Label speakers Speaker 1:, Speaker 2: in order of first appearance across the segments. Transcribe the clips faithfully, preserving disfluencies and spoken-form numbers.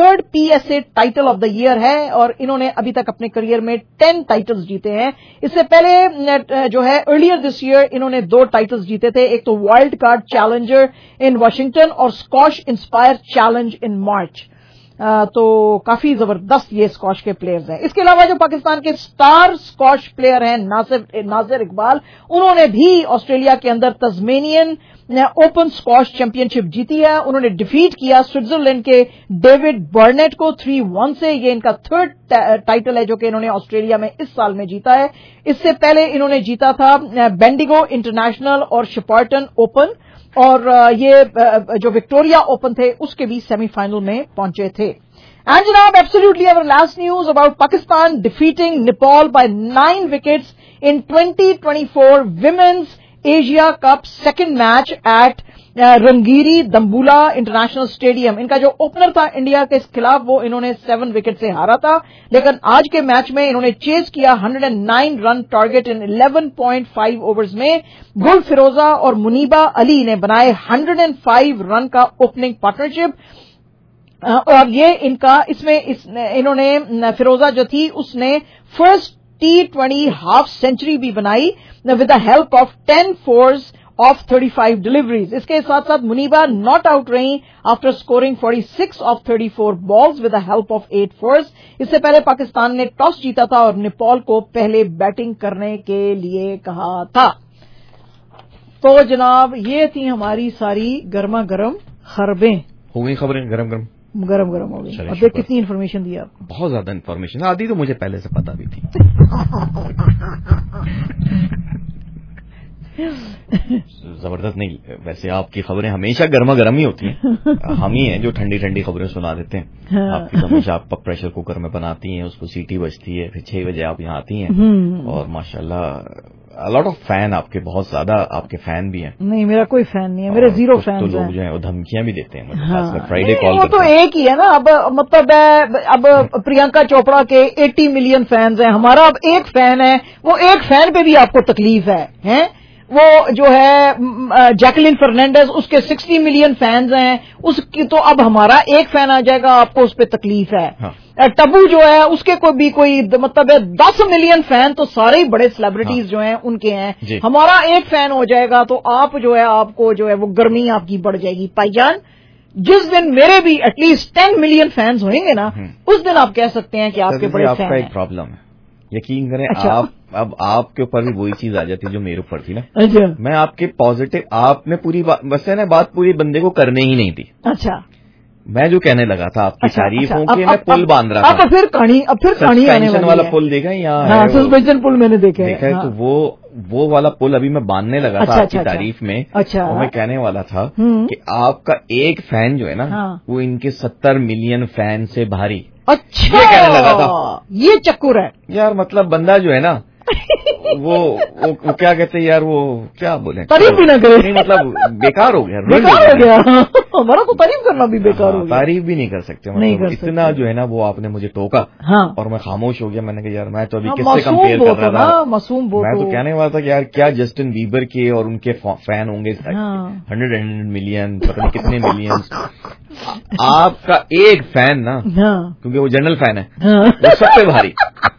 Speaker 1: Third P S A title of the year ہے اور انہوں نے ابھی تک اپنے کریئر میں ٹین ٹائٹلز جیتے ہیں. اس سے پہلے جو ہے ارلیئر دس ایئر انہوں نے دو ٹائٹلز جیتے تھے, ایک تو wild card challenger in Washington اور squash inspire challenge in March. تو کافی زبردست یہ اسکواش کے پلیئرز ہیں. اس کے علاوہ جو پاکستان کے اسٹار اسکواش پلیئر ہیں ناصر ناظر اقبال, انہوں نے بھی آسٹریلیا کے اندر Tasmanian open squash championship جیتی ہے. انہوں نے ڈیفیٹ کیا سوئٹزرلینڈ کے ڈیوڈ برنیٹ کو تھری ون سے. یہ ان کا تھرڈ ٹائٹل ہے جو کہ انہوں نے آسٹریلیا میں اس سال میں جیتا ہے. اس سے پہلے انہوں نے جیتا تھا بینڈیگو انٹرنیشنل اور شپارٹن اوپن, اور یہ جو وکٹوریا اوپن تھے اس کے بھی سیمی فائنل میں پہنچے تھے. اینڈ جناب ایبسولوٹلی اور last news about Pakistan defeating Nepal by nine wickets in twenty twenty four women's Asia cup second match at Rangiri Dambulla international stadium. ان کا جو اوپنر تھا انڈیا کے خلاف وہ انہوں نے سیون وکٹ سے ہارا تھا, لیکن آج کے میچ میں انہوں نے چیز کیا hundred and nine run target in eleven point five overs میں. گل فیروزہ اور منیبا علی نے بنائے ہنڈریڈ اینڈ فائیو رن کا اوپننگ پارٹنرشپ, اور یہ ان کا اس میں اس انہوں نے فیروزہ جو تھی اس نے first T twenty half century بھی بنائی with the help of ten fours of thirty five deliveries. اس کے ساتھ ساتھ منیبا ناٹ آؤٹ رہی after scoring forty six of thirty four balls with the help of eight fours. اس سے پہلے پاکستان نے ٹاس جیتا تھا اور نیپال کو پہلے بیٹنگ کرنے کے لیے کہا تھا. تو جناب یہ تھی ہماری ساری گرما گرم خبریں.
Speaker 2: ہو گئی خبریں گرم گرم
Speaker 1: گرم گرم ہو گئی. اب دیکھ کتنی انفارمیشن دی آپ.
Speaker 2: بہت زیادہ انفارمیشن آدھی تو مجھے پہلے سے پتا بھی تھی. زبردست. نہیں ویسے آپ کی خبریں ہمیشہ گرما گرم ہی ہوتی ہیں, ہم ہی ہیں جو ٹھنڈی ٹھنڈی خبریں سنا دیتے ہیں. آپ کی ہمیشہ آپ پریشر کوکر میں بناتی ہیں, اس کو سیٹی بجتی ہے, پھر چھ بجے آپ یہاں آتی ہیں, اور ماشاء اللہ لاٹ آف فین آپ کے, بہت زیادہ آپ کے فین بھی ہیں.
Speaker 1: نہیں میرا کوئی فین نہیں ہے, میرے زیرو فین.
Speaker 2: تو لوگ جو ہیں وہ دھمکیاں بھی دیتے ہیں فرائیڈے کال.
Speaker 1: وہ تو ایک ہی ہے نا, اب مطلب اب پرینکا چوپڑا کے ایٹی ملین فینز ہیں, ہمارا اب ایک فین ہے, وہ ایک فین پہ بھی آپ کو تکلیف ہے. وہ جو ہے جیکلین فرنینڈز اس کے سکسٹی ملین فینز ہیں, اس کی تو اب ہمارا ایک فین آ جائے گا, آپ کو اس پہ تکلیف ہے. ٹبو جو ہے اس کے کوئی بھی کوئی مطلب دس ملین فین تو سارے ہی بڑے سیلیبریٹیز جو ہیں ان کے ہیں, ہمارا ایک فین ہو جائے گا تو آپ جو ہے آپ کو جو ہے وہ گرمی آپ کی بڑھ جائے گی. پائی جان جس دن میرے بھی at least ten million fans ہوئیں گے نا, اس دن آپ کہہ سکتے ہیں کہ آپ کے بڑے فین ہیں.
Speaker 2: آپ کا ایک پرابلم ہے, یقین کریں آپ اب آپ کے اوپر بھی وہی چیز آ جاتی ہے جو میرے اوپر تھی نا.
Speaker 1: اچھا
Speaker 2: میں آپ کے پازیٹو, آپ نے پوری بس ہے نا بات پوری بندے کو کرنے ہی نہیں تھی.
Speaker 1: اچھا
Speaker 2: میں جو کہنے لگا تھا آپ کی تعریفوں کے, میں پل باندھ رہا تھا.
Speaker 1: اب پھر کہانی اب پھر کہانی آنے والی
Speaker 2: والا پل دیکھا یہاں
Speaker 1: سسپینشن پل میں نے دیکھا
Speaker 2: ہے, تو وہ وہ والا پل ابھی میں باندھنے لگا تھا آپ کی تعریف میں.
Speaker 1: اچھا
Speaker 2: میں کہنے والا تھا کہ آپ کا ایک فین جو ہے نا وہ ان کے ستر ملین فین سے بھاری.
Speaker 1: اچھا
Speaker 2: یہ کہنے لگا تھا,
Speaker 1: یہ چکر ہے
Speaker 2: یار. مطلب بندہ جو ہے نا وہ وہ کیا کہتے ہیں یار, وہ کیا بولیں,
Speaker 1: تعریف بھی نہ کرے,
Speaker 2: مطلب بیکار ہو گیا,
Speaker 1: بیکار ہو گیا. ہمارا تو تعریف کرنا بھی بیکار ہو گیا,
Speaker 2: تعریف بھی نہیں کر سکتے. مطلب اتنا جو ہے نا وہ آپ نے مجھے ٹوکا اور میں خاموش ہو گیا. میں نے کہا یار میں تو ابھی کس سے کمپیئر کر رہا تھا, میں تو کہنے والا تھا کہ یار کیا جسٹن بیبر کے اور ان کے فین ہوں گے ہنڈریڈ ہنڈریڈ ملین, پتہ نہیں کتنے ملین. آپ کا ایک فین نا, کیونکہ وہ جنرل فین ہے, وہ سب سے بھاری.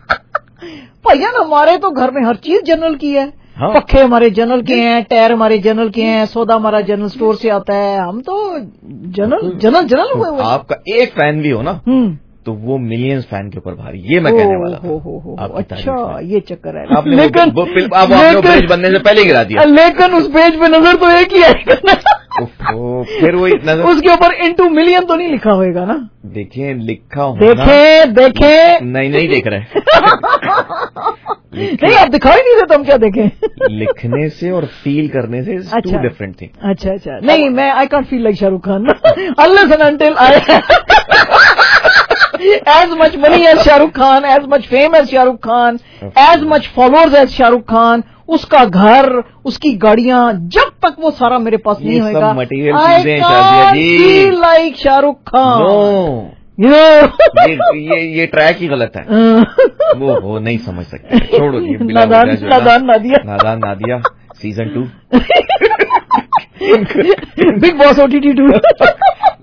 Speaker 1: بھیا ہمارے تو گھر میں ہر چیز جنرل کی ہے. پکھے ہمارے جنرل کے ہیں, ٹائر ہمارے جنرل کے ہیں, سودا ہمارا جنرل سٹور سے آتا ہے, ہم تو جنرل جنرل جنرل ہوئے ہوئے.
Speaker 2: آپ کا ایک فین بھی ہو نا تو وہ ملینز فین کے اوپر بھاری, یہ میں کہنے والا تھا.
Speaker 1: اچھا یہ چکر ہے,
Speaker 2: لیکن پیج بننے سے پہلے گرا دیا.
Speaker 1: لیکن اس پیج پہ نظر تو ایک ہی ہے,
Speaker 2: پھر وہی نظر
Speaker 1: اس کے اوپر انٹو ملین تو نہیں لکھا ہوئے گا نا.
Speaker 2: دیکھیں لکھا ہو,
Speaker 1: دیکھیں دیکھیں
Speaker 2: نہیں نہیں دیکھ رہے
Speaker 1: نہیں, آپ دکھائی نہیں دیتے, ہم کیا دیکھیں.
Speaker 2: لکھنے سے اور فیل کرنے سے ٹو ڈفرنٹ تھنگ.
Speaker 1: اچھا اچھا نہیں, میں I can't feel like Shah Rukh Khan unless and until I as much money as Shah Rukh Khan, as much fame as Shah Rukh Khan, as much followers as Shah Rukh Khan, اس کا گھر, اس کی گاڑیاں, جب تک وہ سارا میرے پاس نہیں ہوئے گا,
Speaker 2: I can't
Speaker 1: feel like Shah Rukh Khan.
Speaker 2: No. یہ ٹریک ہی غلط ہے, وہ وہ نہیں سمجھ سکتے. چھوڑو جی,
Speaker 1: Nadaan Nadiya,
Speaker 2: Nadaan Nadiya season two,
Speaker 1: Bigg Boss OTT two ٹی ٹو.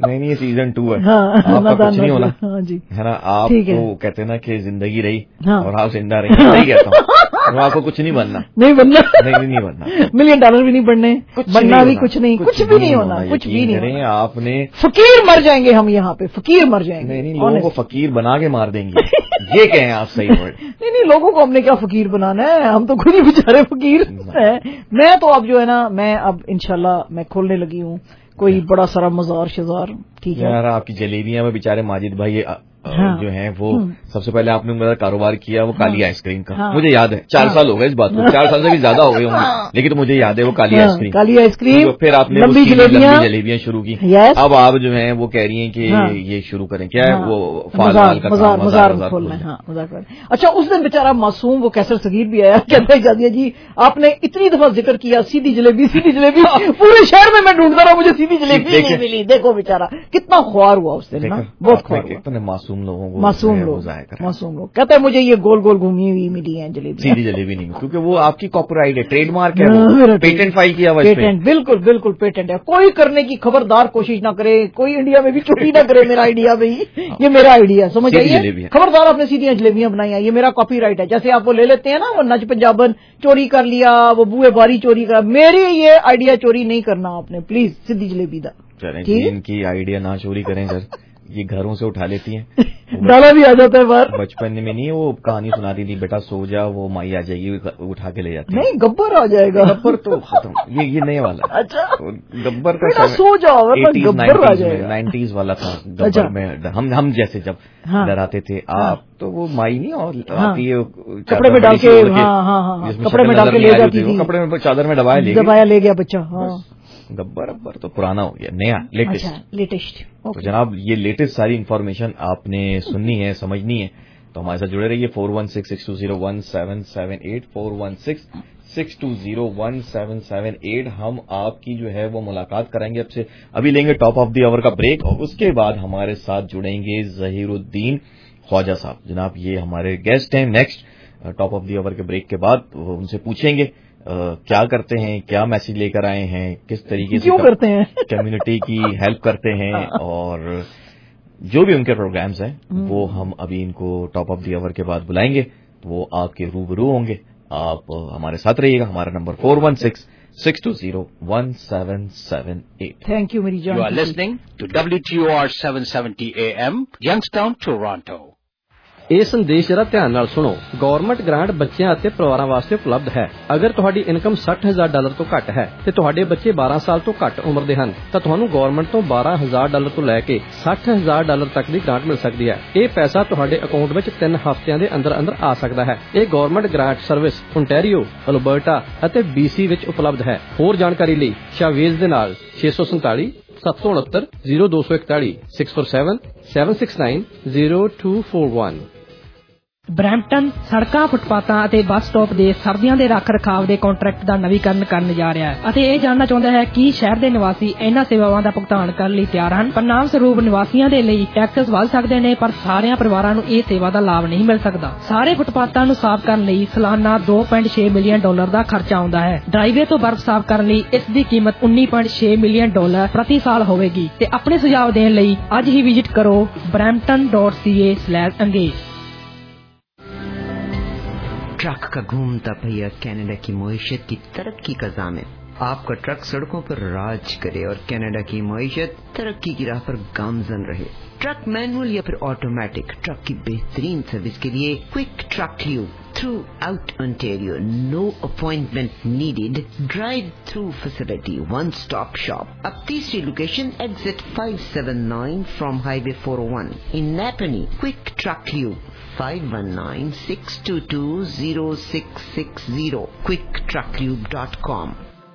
Speaker 2: नहीं नहीं, सीजन टू है, आपका कुछ नहीं होना है ना। आप तो कहते हैं ना कि जिंदगी रही और आप जिंदा रही, नहीं कहता हूँ, आपको कुछ नहीं बनना, नहीं बनना, नहीं नहीं बनना, मिलियन डॉलर भी नहीं बनने, बनना भी कुछ नहीं, कुछ भी नहीं होना, कुछ भी नहीं। आपने फकीर मर जाएंगे हम यहाँ पे, फकीर मर जाएंगे। नहीं नहीं, लोगों को फकीर बना के मार देंगे, ये कहें आप सही वर्ड। नहीं नहीं, लोगों को हमने क्या फकीर बनाना है, हम तो खुद ही बेचारे फकीर हैं। मैं तो अब जो है ना, मैं अब इंशाल्लाह मैं खोलने लगी हूँ कोई बड़ा सारा मजार शजार, ठीक है यार। आपकी जलेबियां में बेचारे माजिद भाई हाँ, जो है वो सबसे पहले आपने मेरा कारोबार किया वो काली हाँ, आइसक्रीम का हाँ, मुझे याद है, चार हाँ, साल हो गए इस बात को, चार साल से भी ज्यादा हो गए होंगे हाँ, लेकिन तो मुझे याद है वो काली हाँ, आइसक्रीम काली आइसक्रीम तो फिर आपने लंबी जलेबियां जलेबियां शुरू की। अब आप जो है वो कह रही हैं कि हाँ, ये शुरू करें क्या है वो मजार खोलना है। अच्छा, उस दिन बेचारा मासूम वो कैसर सगीर भी आया, कहता है जादिया जी आपने इतनी दफा जिक्र किया सीधी जलेबी सीधी जलेबी, पूरे शहर में मैं ढूंढता रहा, मुझे सीधी जलेबी नहीं मिली। देखो बेचारा कितना ख्वार हुआ उस दिन, बहुत ख्वार। मासूम लोगों को, मासूम लोग, मासूम लोग कहते हैं मुझे ये गोल गोल घूमी हुई मिली है जलेबी, सीधी जलेबी नहीं, क्योंकि वो आपकी कॉपीराइट है, ट्रेडमार्क है, पेटेंट फाइल किया हुआ, पेटेंट बिल्कुल बिल्कुल पेटेंट है। कोई करने की खबरदार कोशिश ना करे, कोई इंडिया में भी चोरी ना करे मेरा आइडिया में ही, ये मेरा आइडिया समझ आइए, खबरदार आपने सीधी जलेबियां बनाई है, ये मेरा कॉपीराइट है। जैसे आप वो ले लेते हैं ना वो नच पंजाबन चोरी कर लिया, वो बुए बारी चोरी कर, मेरी ये आइडिया चोरी नहीं करना आपने प्लीज, सीधी जलेबी दा। इनकी आइडिया ना चोरी करें सर, ये घरों से उठा लेती हैं, डाला भी आ जाता है बाहर। बचपन में नहीं वो कहानी सुनाती थी, बेटा सो जा वो माई आ जाएगी उठा के ले जाती है। नहीं गब्बर आ जाएगा, गब्बर तो खत्म, ये ये नए वाला। अच्छा, गब्बर का सो जाओ गब्बर आ जाएगा, नाइन्टीज वाला था गब्बर में, हम हम जैसे जब डराते थे। आप तो वो माई नहीं और आती है कपड़े में डाल के, कपड़े में डाल के ले जाती थी, कपड़े में चादर में दबाया ले दबाया ले गया बच्चा। गब्बर अब्बर तो पुराना हो गया, नया लेटेस्ट। अच्छा, लेटेस्ट। तो जनाब ये लेटेस्ट सारी इन्फॉर्मेशन आपने सुननी है, समझनी है, तो हमारे साथ जुड़े रहिए। Four one six six two zero one seven seven eight four one six six two zero one seven seven eight हम आपकी जो है वो मुलाकात कराएंगे आपसे। अभी लेंगे टॉप ऑफ द आवर का ब्रेक और उसके बाद हमारे साथ जुड़ेंगे जहीरुद्दीन ख्वाजा साहब। जनाब ये हमारे गेस्ट हैं next top of the hour के ब्रेक के बाद, उनसे पूछेंगे Uh, क्या करते हैं, क्या मैसेज लेकर आए हैं, किस तरीके से क्यों करते हैं, कम्युनिटी की हेल्प करते हैं, और जो भी उनके प्रोग्राम्स हैं वो हम अभी इनको टॉप ऑफ द आवर के बाद बुलाएंगे, तो वो आपके रूबरू होंगे। आप हमारे साथ रहिएगा। हमारा number four one six six two zero one seven seven eight. Thank you मेरी जान। You are listening to W T O R seven seventy A M Youngstown Toronto.
Speaker 3: ਇਹ ਸੰਦੇਸ਼ ਜਰਾ ਧਿਆਨ ਨਾਲ ਸੁਣੋ। ਗਵਰਨਮੈਂਟ ਗ੍ਰਾਂਟ ਬੱਚਿਆਂ ਅਤੇ ਪਰਿਵਾਰਾਂ ਵਾਸਤੇ ਉਪਲਬਧ ਹੈ। ਅਗਰ ਤੁਹਾਡੀ ਇਨਕਮ ਸੱਠ ਹਜ਼ਾਰ ਡਾਲਰ ਤੋਂ ਘੱਟ ਹੈ ਤੇ ਤੁਹਾਡੇ ਬੱਚੇ ਬਾਰਾਂ ਸਾਲ ਤੋਂ ਘੱਟ ਉਮਰ ਦੇ ਹਨ ਤਾਂ ਤੁਹਾਨੂੰ ਗਵਰਨਮੈਂਟ ਤੋਂ ਬਾਰਾਂ ਹਜ਼ਾਰ ਡਾਲਰ ਤੋਂ ਲੈ ਕੇ ਸੱਠ ਹਜ਼ਾਰ ਡਾਲਰ ਤੱਕ ਦੀ ਗ੍ਰਾਂਟ ਮਿਲ ਸਕਦੀ ਹੈ। ਇਹ ਪੈਸਾ ਤੁਹਾਡੇ ਅਕਾਊਂਟ ਵਿੱਚ ਤਿੰਨ ਹਫ਼ਤਿਆਂ ਦੇ ਅੰਦਰ ਅੰਦਰ ਆ ਸਕਦਾ ਹੈ। ਇਹ government grant service Ontario, Alberta ਅਤੇ ਬੀਸੀ ਵਿੱਚ ਉਪਲਬਧ ਹੈ। ਹੋਰ ਜਾਣਕਾਰੀ ਲਈ ਸ਼ਾਵੇਜ਼ ਦੇ ਨਾਲ ਛੇ ਸੌ ਸੰਤਾਲੀ ਸੱਤ ਸੌ ਉਨੱਤਰ ਜ਼ੀਰੋ ਦੋ ਸੌ ਇਕਤਾਲੀ six four seven seven six nine zero two four one.
Speaker 4: Brampton ਸੜਕਾਂ, ਫੁੱਟਪਾਥਾਂ ਅਤੇ ਬੱਸ ਸਟਾਪ ਦੇ ਸਰਦੀਆਂ ਦੇ ਰੱਖ ਰਖਾਵ ਦੇ ਕੰਟਰੈਕਟ ਦਾ ਨਵੀਕਰਨ ਕਰਨ ਜਾ ਰਿਹਾ ਹੈ ਅਤੇ ਇਹ ਜਾਣਨਾ ਚਾਹੁੰਦਾ ਹੈ ਕਿ ਸ਼ਹਿਰ ਦੇ ਨਿਵਾਸੀ ਇਹਨਾਂ ਸੇਵਾਵਾਂ ਦਾ ਭੁਗਤਾਨ ਕਰਨ ਲਈ ਤਿਆਰ ਹਨ। ਪਰਿਣਾਮ ਸਰੂਪ ਨਿਵਾਸੀਆਂ ਦੇ ਲਈ ਟੈਕਸ ਵੱਧ ਸਕਦੇ ਨੇ, ਪਰ ਸਾਰਿਆਂ ਪਰਿਵਾਰਾਂ ਨੂੰ ਇਹ ਸੇਵਾ ਦਾ ਲਾਭ ਨਹੀਂ ਮਿਲ ਸਕਦਾ। ਸਾਰੇ ਫੁੱਟਪਾਥਾਂ ਨੂੰ ਸਾਫ਼ ਕਰਨ ਲਈ ਸਾਲਾਨਾ ਦੋ ਪੁਆਇੰਟ ਛੇ ਮਿਲੀਅਨ ਡਾਲਰ ਦਾ ਖਰਚਾ ਆਉਂਦਾ ਹੈ। ਡਰਾਈਵੇ ਤੋਂ ਬਰਫ਼ ਸਾਫ਼ ਕਰਨ ਲਈ ਇਸ ਦੀ ਕੀਮਤ ਉੱਨੀ ਪੁਆਇੰਟ ਛੇ ਮਿਲੀਅਨ ਡਾਲਰ ਪ੍ਰਤੀ ਸਾਲ ਹੋਵੇਗੀ। ਤੇ ਆਪਣੇ ਸੁਝਾਅ ਦੇਣ ਲਈ ਅੱਜ ਹੀ ਵਿਜ਼ਿਟ ਕਰੋ Brampton dot C A slash engage.
Speaker 5: Truck का घूमता पहिया कनाडा की मईशत की तरक्की का ज़ामिन। आपका ट्रक सड़कों पर राज करे और कनाडा की मईशत तरक्की की राह पर गामजन रहे। ट्रक मैनुअल या फिर ऑटोमेटिक, ट्रक की बेहतरीन सर्विस के लिए quick truck lube throughout Ontario, no appointment needed, drive through facility, one stop shop. अब तीसरी location exit five seven nine from highway four oh one in Napanee. Quick truck lube five one nine six two two zero six six zero, quick truck lube dot com.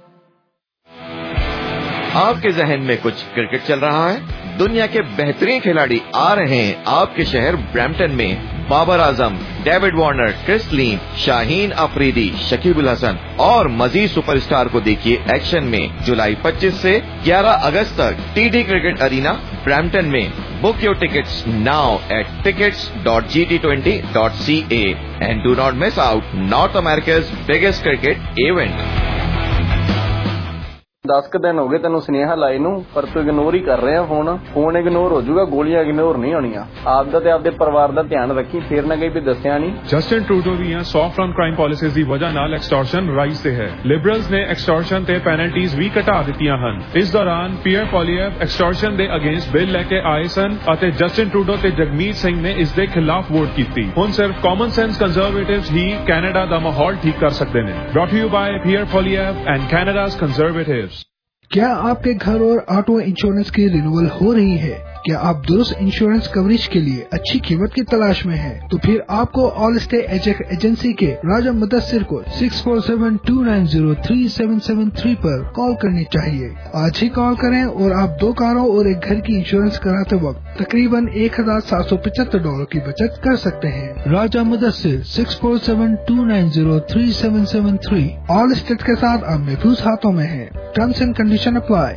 Speaker 2: आपके जहन में कुछ cricket चल रहा है? दुनिया के बेहतरीन खिलाड़ी आ रहे हैं आपके शहर ब्रैम्पटन में। Babar Azam, David Warner, Chris Lynn, Shaheen Afridi, Shakib ul Hasan और मजीद सुपरस्टार को देखिए एक्शन में जुलाई पच्चीस से ग्यारह अगस्त तक टीडी क्रिकेट अरीना ब्रैम्पटन में। Book your tickets now at tickets dot g t twenty dot c a and do not miss out North America's biggest cricket event.
Speaker 6: दस क दिन हो गए तेन सुनेहा लाई नू पर तू इग्नोर ही कर रहे हैं फोन फोन इग्नोर हो जाऊगा गोलियां इग्नोर नहीं होनिया आपदा ते आपदे परिवार दा ध्यान रखी फिर ना कहीं भी दसिया नहीं
Speaker 7: जस्टिन ट्रूडो ਦੀਆਂ ਸੌਫਟ ਔਨ ਕ੍ਰਾਈਮ ਪਾਲਿਸੀਜ਼ ਦੀ ਵਜ੍ਹਾ ਨਾਲ ਐਕਸਟੋਰਸ਼ਨ ਰਾਈਜ਼ ਤੇ ਹੈ ਲਿਬਰਲਸ ਨੇ ਐਕਸਟੋਰਸ਼ਨ ਤੇ ਪੈਨਲਟੀਜ਼ ਵੀ ਘਟਾ ਦਿੱਤੀਆਂ ਹਨ ਇਸ ਦੌਰਾਨ ਪੀਅਰ ਪੋਲੀਐਵ ਐਕਸਟੋਰਸ਼ਨ ਦੇ ਅਗੇਂਸਟ ਬਿੱਲ ਲੈ ਕੇ ਆਏ ਸਨ ਅਤੇ ਜਸਟਿਨ ਟਰੂਡੋ ਤੇ ਜਗਮੀਤ ਸਿੰਘ ਨੇ ਇਸ ਦੇ ਖਿਲਾਫ ਵੋਟ ਕੀਤੀ ਹੁਣ ਸਿਰਫ ਕਾਮਨ ਸੈਂਸ ਕੰਜ਼ਰਵੇਟਿਵਸ ਹੀ ਕੈਨੇਡਾ ਦਾ ਮਾਹੌਲ ਠੀਕ ਕਰ ਸਕਦੇ ਨੇ brought you by Pierre Poilievre and Canada's conservatives
Speaker 8: क्या आपके घर और ऑटो इंश्योरेंस की रिन्यूअल हो रही है? क्या आप दुरुस्त इंश्योरेंस कवरेज के लिए अच्छी कीमत की तलाश में हैं? तो फिर आपको ऑल स्टे एजेंट एजेंसी के राजा मुदस्सिर को six four seven two nine zero three seven seven three पर कॉल करनी चाहिए। आज ही कॉल करें और आप दो कारों और एक घर की इंश्योरेंस कराते वक्त तकरीबन एक हजार सात सौ पचहत्तर डॉलर की बचत कर सकते हैं। Raja Mudassir six four seven two nine zero three seven seven three Allstate के साथ अब महफूज हाथों में है। Terms and condition apply.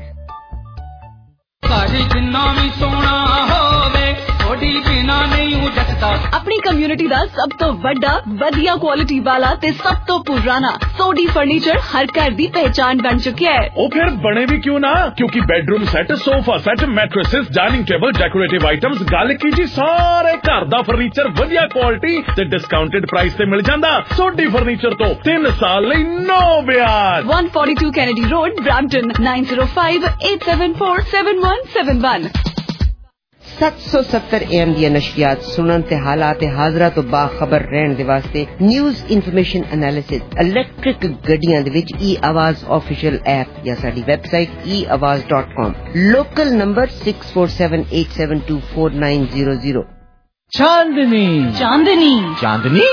Speaker 9: अपनी कम्युनिटी दा सब तो बड़ा वधिया क्वालिटी वाला ते सब तो पुराना सोडी फर्नीचर हर घर दी पहचान बन चुका है।
Speaker 10: ओ फिर बने भी क्यों ना, क्योंकि bedroom set, sofa set, mattresses, dining table, decorative items, गल की जी सारे घर दा फर्नीचर वधिया क्वालिटी ते डिस्काउंटेड प्राइस ते मिल जांदा। सोडी फर्नीचर तो तीन साल लई नो ब्याज।
Speaker 9: One forty two Kennedy Road, Brampton nine zero five eight seven four seven one seven one.
Speaker 5: सत्त सौ सत्तर एम ਦੀਆਂ ਨਸ਼ਰੀਆਤ ਸੁਣਨ ਤੇ ਹਾਲਾਤ ਹਾਜ਼ਰਾ ਤੋਂ ਬਾਖਬਰ ਰਹਿਣ ਦੇ ਵਾਸਤੇ ਨਿਊਜ਼ ਇਨਫੋਰਮੇਸ਼ਨ ਐਨਾਲਿਸਿਸ ਇਲੈਕਟ੍ਰਿਕ ਗੱਡੀਆਂ ਦੇ ਵਿੱਚ ਈ ਆਵਾਜ਼ ਆਫੀਸ਼ੀਅਲ ਐਪ ਜਾਂ ਸਾਡੀ website E Awaaz dot com. Local number six four seven eight seven two four nine zero zero.
Speaker 11: Chandni
Speaker 9: Chandni
Speaker 11: Chandni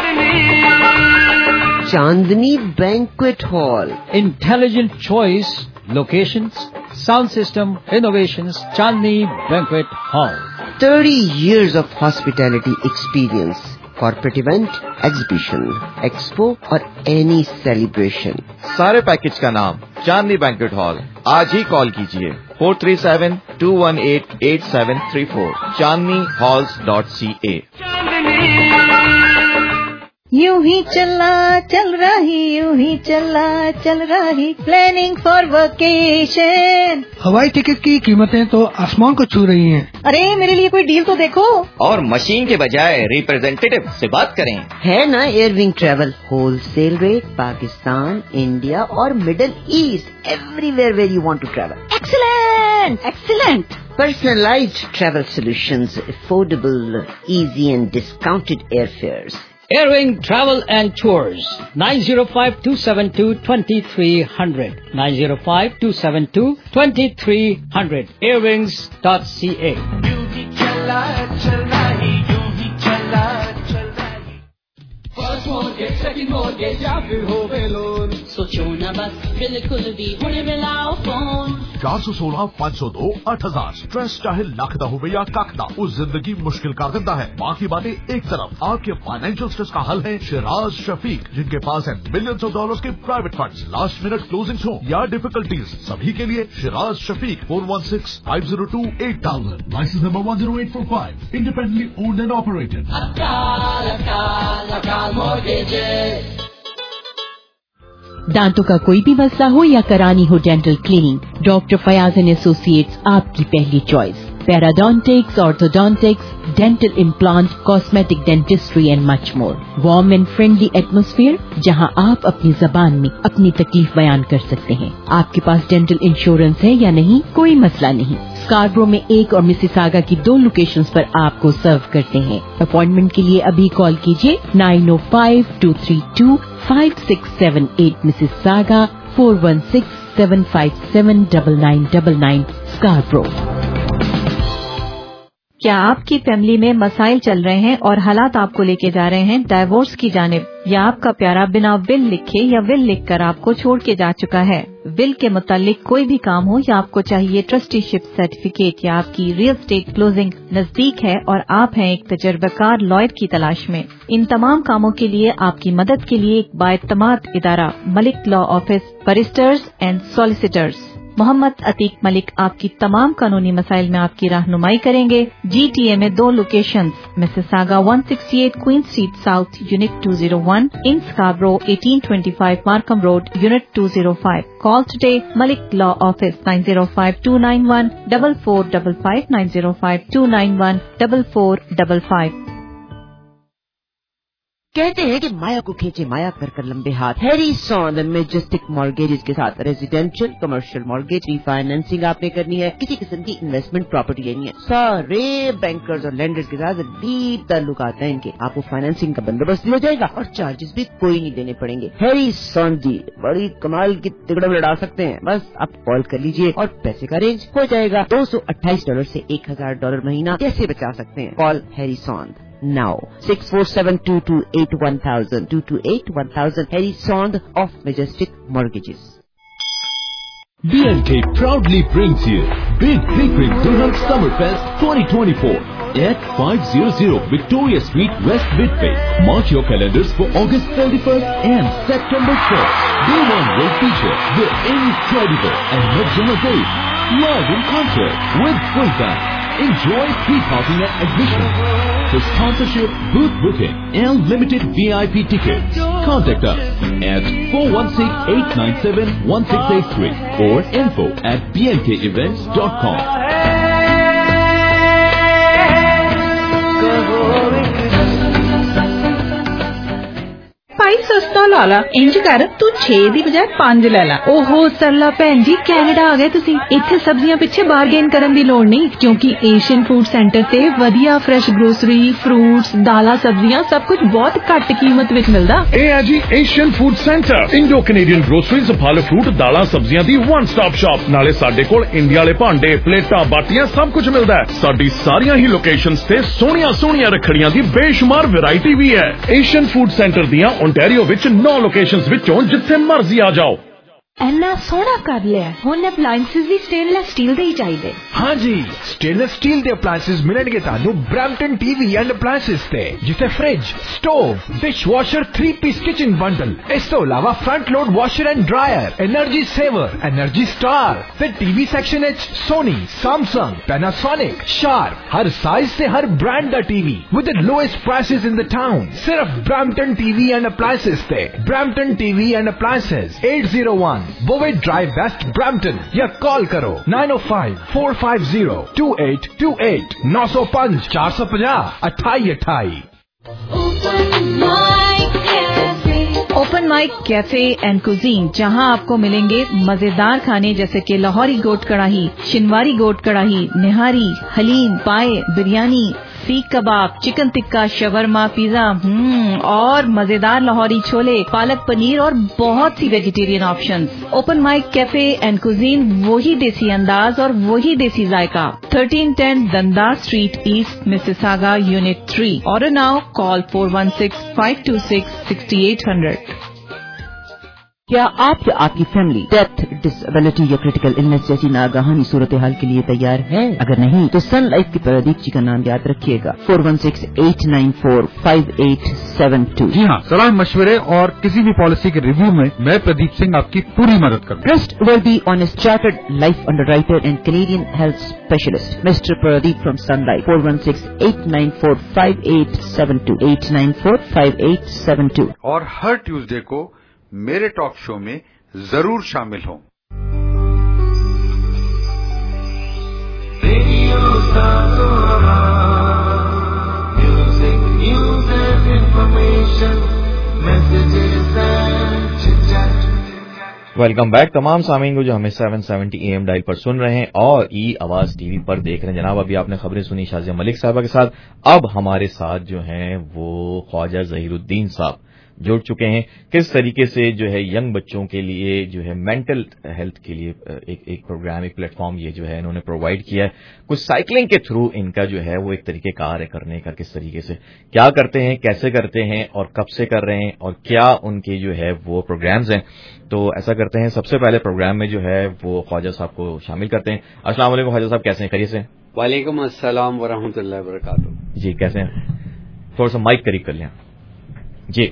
Speaker 5: Chandni banquet hall.
Speaker 11: Intelligent choice, locations, sound system, innovations, Chandni Banquet Hall.
Speaker 5: thirty years of hospitality experience. Corporate event, exhibition, expo or any celebration.
Speaker 2: सारे package का नाम Chandni banquet hall. आज ही call कीजिए four three seven two one eight eight seven three four Chandni halls dot C A.
Speaker 1: यूं ही चला चल रही, यूं ही चला चल रही, प्लानिंग फॉर वेकेशन।
Speaker 8: हवाई टिकट की कीमतें तो आसमान को छू रही हैं।
Speaker 1: अरे मेरे लिए कोई डील तो देखो।
Speaker 12: और मशीन के बजाय रिप्रेजेंटेटिव से बात करें।
Speaker 5: है ना Airwing travel, wholesale rate, Pakistan, India और Middle East, everywhere where you want to travel.
Speaker 9: Excellent excellent.
Speaker 5: Personalized travel solutions, affordable, easy and discounted airfares.
Speaker 11: Airwing Travel and Tours, nine zero five two seven two two three zero zero, nine zero five two seven two two three zero zero, airwings dot c a।
Speaker 13: First mortgage, second mortgage या फिर होवे loan, सोचो ना बस, बिल्कुल भी हुणे मिलाओ फोन।
Speaker 14: चार सौ सोलह पाँच सौ दो आठ हजार। स्ट्रेस चाहे लख दा होवे या कख दा, उस जिंदगी मुश्किल कर देता है। बाकी बातें एक तरफ, आपके फाइनेंशियल स्ट्रेस का हल है शिराज शफीक, जिनके पास है मिलियंस ऑफ डॉलर्स के private funds. Last minute closing हो या डिफिकल्टीज, सभी के लिए Shiraz Shafiq four one six five zero two eight thousand. License number one zero eight four five, independently owned and operated.
Speaker 15: दांतों का कोई भी मसला हो या करानी हो dental cleaning, doctor Fayyaz and associates आपकी पहली choice. Periodontics, orthodontics, dental implant, cosmetic dentistry and much more. Warm and friendly atmosphere जहां आप अपनी जबान में अपनी तकलीफ बयान कर सकते हैं। आपके पास डेंटल इंश्योरेंस है या नहीं, कोई मसला नहीं। स्कारब्रो में एक और मिसिसागा की दो लोकेशंस पर आपको सर्व करते हैं। अपॉइंटमेंट के लिए अभी कॉल कीजिए नाइन ओ five two three two five six seven eight, Mississauga four one six seven five seven double nine double nine, Scarborough.
Speaker 16: क्या आपकी फैमिली में मसाइल चल रहे हैं और हालात आपको लेके जा रहे हैं डाइवोर्स की जानिब, या आपका प्यारा बिना विल लिखे या विल लिखकर आपको छोड़ के जा चुका है? विल के मुतालिक कोई भी काम हो या आपको चाहिए ट्रस्टीशिप सर्टिफिकेट, या आपकी रियल एस्टेट क्लोजिंग नजदीक है और आप हैं एक तजर्बाकार लॉयर की तलाश में, इन तमाम कामों के लिए आपकी मदद के लिए एक बाएतमाद इदारा, Malik law office, barristers and solicitors. Mohammad Atiq Malik आपकी तमाम कानूनी मसाइल में आपकी रहनुमाई करेंगे। जीटीए में दो locations, Mississauga one sixty-eight Queen Street South unit two oh one, in Scarborough eighteen twenty-five Markham Road unit two oh five. Call today Malik Law Office nine oh five two nine one four four five five nine oh five two nine one four four five five.
Speaker 5: कहते हैं कि माया को खींचे माया कर कर लंबे हाथ। Harry सॉन्द majestic mortgages के साथ रेजिडेंशियल कमर्शियल मॉर्गेज रीफाइनेंसिंग आपने करनी है, किसी किस्म की इन्वेस्टमेंट प्रॉपर्टी लेनी है, सारे बैंकर्स और लेंडर्स के साथ डीप ताल्लुकात हैं इनके। आपको फाइनेंसिंग का बंदोबस्त दिया जाएगा और चार्जेस भी कोई नहीं देने पड़ेंगे। हैरी सॉन्द जी बड़ी कमाल की तिगड़म लड़ा सकते हैं, बस आप कॉल कर लीजिए और पैसे का अरेंज हो जाएगा। दो सौ अट्ठाईस डॉलर से एक हजार डॉलर महीना कैसे बचा सकते हैं? Call Harry Saund now six four seven two two eight one thousand two two eight one thousand. Harry Sond of Majestic Mortgages.
Speaker 17: B and K proudly brings you Big Hickory Durham Summerfest twenty twenty-four at five hundred Victoria Street, West Midway. Mark your calendars for August thirty-first and September first. Day one will feature the incredible Ahmed Jahazai live in concert with full band. Enjoy pre-parking at admission. For sponsorship, booth booking, and limited V I P tickets, contact us at four one six eight nine seven one six eight three or info at b n k events dot com.
Speaker 18: ਭਾਈ ਸਸਤਾ ਲਾ ਲਾ, ਇੰਜ ਕਰ ਤੂੰ ਛੇ ਦੀ ਬਜਾਏ ਪੰਜ ਲੈ ਲਾ।
Speaker 16: ਓਹੋ ਸਰਲਾ ਭੈਣ ਜੀ, ਕੈਨੇਡਾ ਆ ਗਏ ਤੁਸੀਂ। ਇੱਥੇ ਸਬਜ਼ੀਆਂ ਪਿੱਛੇ ਬਾਰਗੇਨ ਕਰਨ ਦੀ ਲੋੜ ਨਹੀਂ, ਕਿਉਂਕਿ ਏਸ਼ੀਅਨ ਫੂਡ ਸੈਂਟਰ ਤੇ ਵਧੀਆ ਫਰੈਸ਼ ਗਰੋਸਰੀ, ਫਰੂਟਸ, ਦਾਲਾਂ, ਸਬਜ਼ੀਆਂ ਸਭ ਕੁਝ ਬਹੁਤ ਘੱਟ ਕੀਮਤ ਵਿੱਚ ਮਿਲਦਾ।
Speaker 10: ਇਹ ਹੈ ਜੀ Asian food centre, Indo Canadian groceries, ਫਲ ਫਰੂਟ, ਦਾਲਾਂ, ਸਬਜ਼ੀਆਂ ਦੀ ਵਨ ਸਟਾਪ ਸ਼ਾਪ। ਨਾਲੇ ਸਾਡੇ ਕੋਲ ਇੰਡੀਆ ਵਾਲੇ ਭਾਂਡੇ, ਪਲੇਟਾਂ, ਬਾਟੀਆਂ ਸਭ ਕੁਝ ਮਿਲਦਾ ਹੈ। ਸਾਡੀ ਸਾਰੀਆਂ ਹੀ ਲੋਕੇਸ਼ਨਸ ਤੇ ਸੋਹਣੀਆਂ ਸੋਹਣੀਆਂ ਰੱਖੜੀਆਂ ਦੀ ਬੇਸ਼ੁਮਾਰ ਵੈਰਾਈਟੀ ਵੀ ਹੈ। ਏਸ਼ੀਅਨ ਫੂਡ ਸੈਂਟਰ ਦੀਆਂ ਓਨਟਾਰੀਓ ਵਿੱਚ ਨੌ ਲੋਕੇਸ਼ਨਸ ਵਿੱਚੋਂ ਜਿੱਥੇ ਮਰਜ਼ੀ ਆ ਜਾਓ।
Speaker 18: ਇੰਨਾ ਸੋਹਣਾ ਕਰ ਲਿਆ, ਹੁਣ ਅਪਲਾਇੰਸਸ ਵੀ ਸਟੇਨਲੈਸ ਸਟੀਲ ਦੇ ਹੀ ਚਾਹੀਦੇ।
Speaker 19: ਹਾਂ ਜੀ, ਸਟੇਨਲੈਸ ਸਟੀਲ ਦੇ ਅਪਲਾਇੰਸਸ ਮਿਲਣਗੇ ਤੁਹਾਨੂੰ ਬ੍ਰੈਂਪਟਨ ਟੀਵੀ ਐਂਡ ਅਪਲਾਇੰਸਸ ਤੇ, ਜਿੱਥੇ fridge, stove, dishwasher, three piece kitchen bundle, ਇਸ ਤੋਂ ਇਲਾਵਾ front load washer and dryer, energy saver, energy star ਤੇ ਟੀਵੀ ਸੈਕਸ਼ਨ ਵਿੱਚ ਸੋਨੀ, ਸੈਮਸੰਗ, ਪੈਨਾਸੋਨਿਕ, ਸ਼ਾਰਪ, ਹਰ ਸਾਈਜ਼ ਤੇ ਹਰ ਬ੍ਰਾਂਡ ਦਾ TV with the lowest prices in the town. सिर्फ ब्रैम्पटन टीवी एंड अप्लायंसेस पे। Brampton TV and appliances eight oh one बोवे Drive West Brampton, या कॉल करो nine oh five four five zero two eight two eight nine oh five four five zero अठाई अठाई।
Speaker 16: Open mic cafe and cuisine, जहां आपको मिलेंगे मजेदार खाने जैसे कि लाहौरी गोट कढ़ाई, शिनवारी गोट कढ़ाई, निहारी, हलीम, पाए, बिरयानी, सीख कबाब, चिकन टिक्का, शवरमा, पिज्जा, हम्म और मजेदार लाहौरी छोले, पालक पनीर और बहुत सी vegetarian options. Open mic cafe and cuisine, वही देसी अंदाज और वही देसी जायका। thirteen ten Dundas Street East, Mississauga, Unit three. Order now. Call four one six five two six six eight zero zero.
Speaker 5: क्या आप या आपकी फैमिली डेथ, डिसेबिलिटी या क्रिटिकल इलनेस जैसी नागहानी सूरत हाल के लिए तैयार है? अगर नहीं तो सन लाइफ के प्रदीप जी का नाम याद रखिएगा, four one six eight nine four five eight seven two।
Speaker 20: जी हाँ, सलाह मशवरे और किसी भी पॉलिसी के रिव्यू में मैं प्रदीप सिंह आपकी पूरी मदद करूँ।
Speaker 5: Trustworthy honest chartered life underwriter and Canadian health specialist mister Pradeep from Sun Life, four one six eight nine four five eight seven two eight nine four five eight seven two।
Speaker 20: और हर Tuesday को मेरे talk show में जरूर शामिल हों।
Speaker 2: Welcome back तमाम सामीन को जो हमें seven seventy A M dial पर सुन रहे हैं और ई आवाज टीवी पर देख रहे हैं। जनाब अभी आपने खबरें सुनी शाजिया मलिक साहबा के साथ, अब हमारे साथ जो हैं वो ख्वाजा जहीरुद्दीन साहब जुड़ चुके हैं। किस तरीके से जो है यंग बच्चों के लिए जो है मेंटल हेल्थ के लिए एक एक प्रोग्राम, एक प्लेटफॉर्म ये जो है इन्होंने प्रोवाइड किया है। कुछ साइकिलिंग के थ्रू इनका जो है वो एक तरीके कार है करने का, किस तरीके से क्या करते हैं, कैसे करते हैं और कब से कर रहे हैं और क्या उनके जो है वो प्रोग्राम्स हैं। तो ऐसा करते हैं, सबसे पहले प्रोग्राम में जो है वो ख्वाजा साहब को शामिल करते हैं। अस्सलाम वालेकुम ख्वाजा साहब, कैसे हैं? खैरियत से?
Speaker 21: वालेकुम अस्सलाम वरहमतुल्लाहि वबरकातुहू।
Speaker 2: जी कैसे हैं? थोड़ा सा माइक करीब कर लें जी।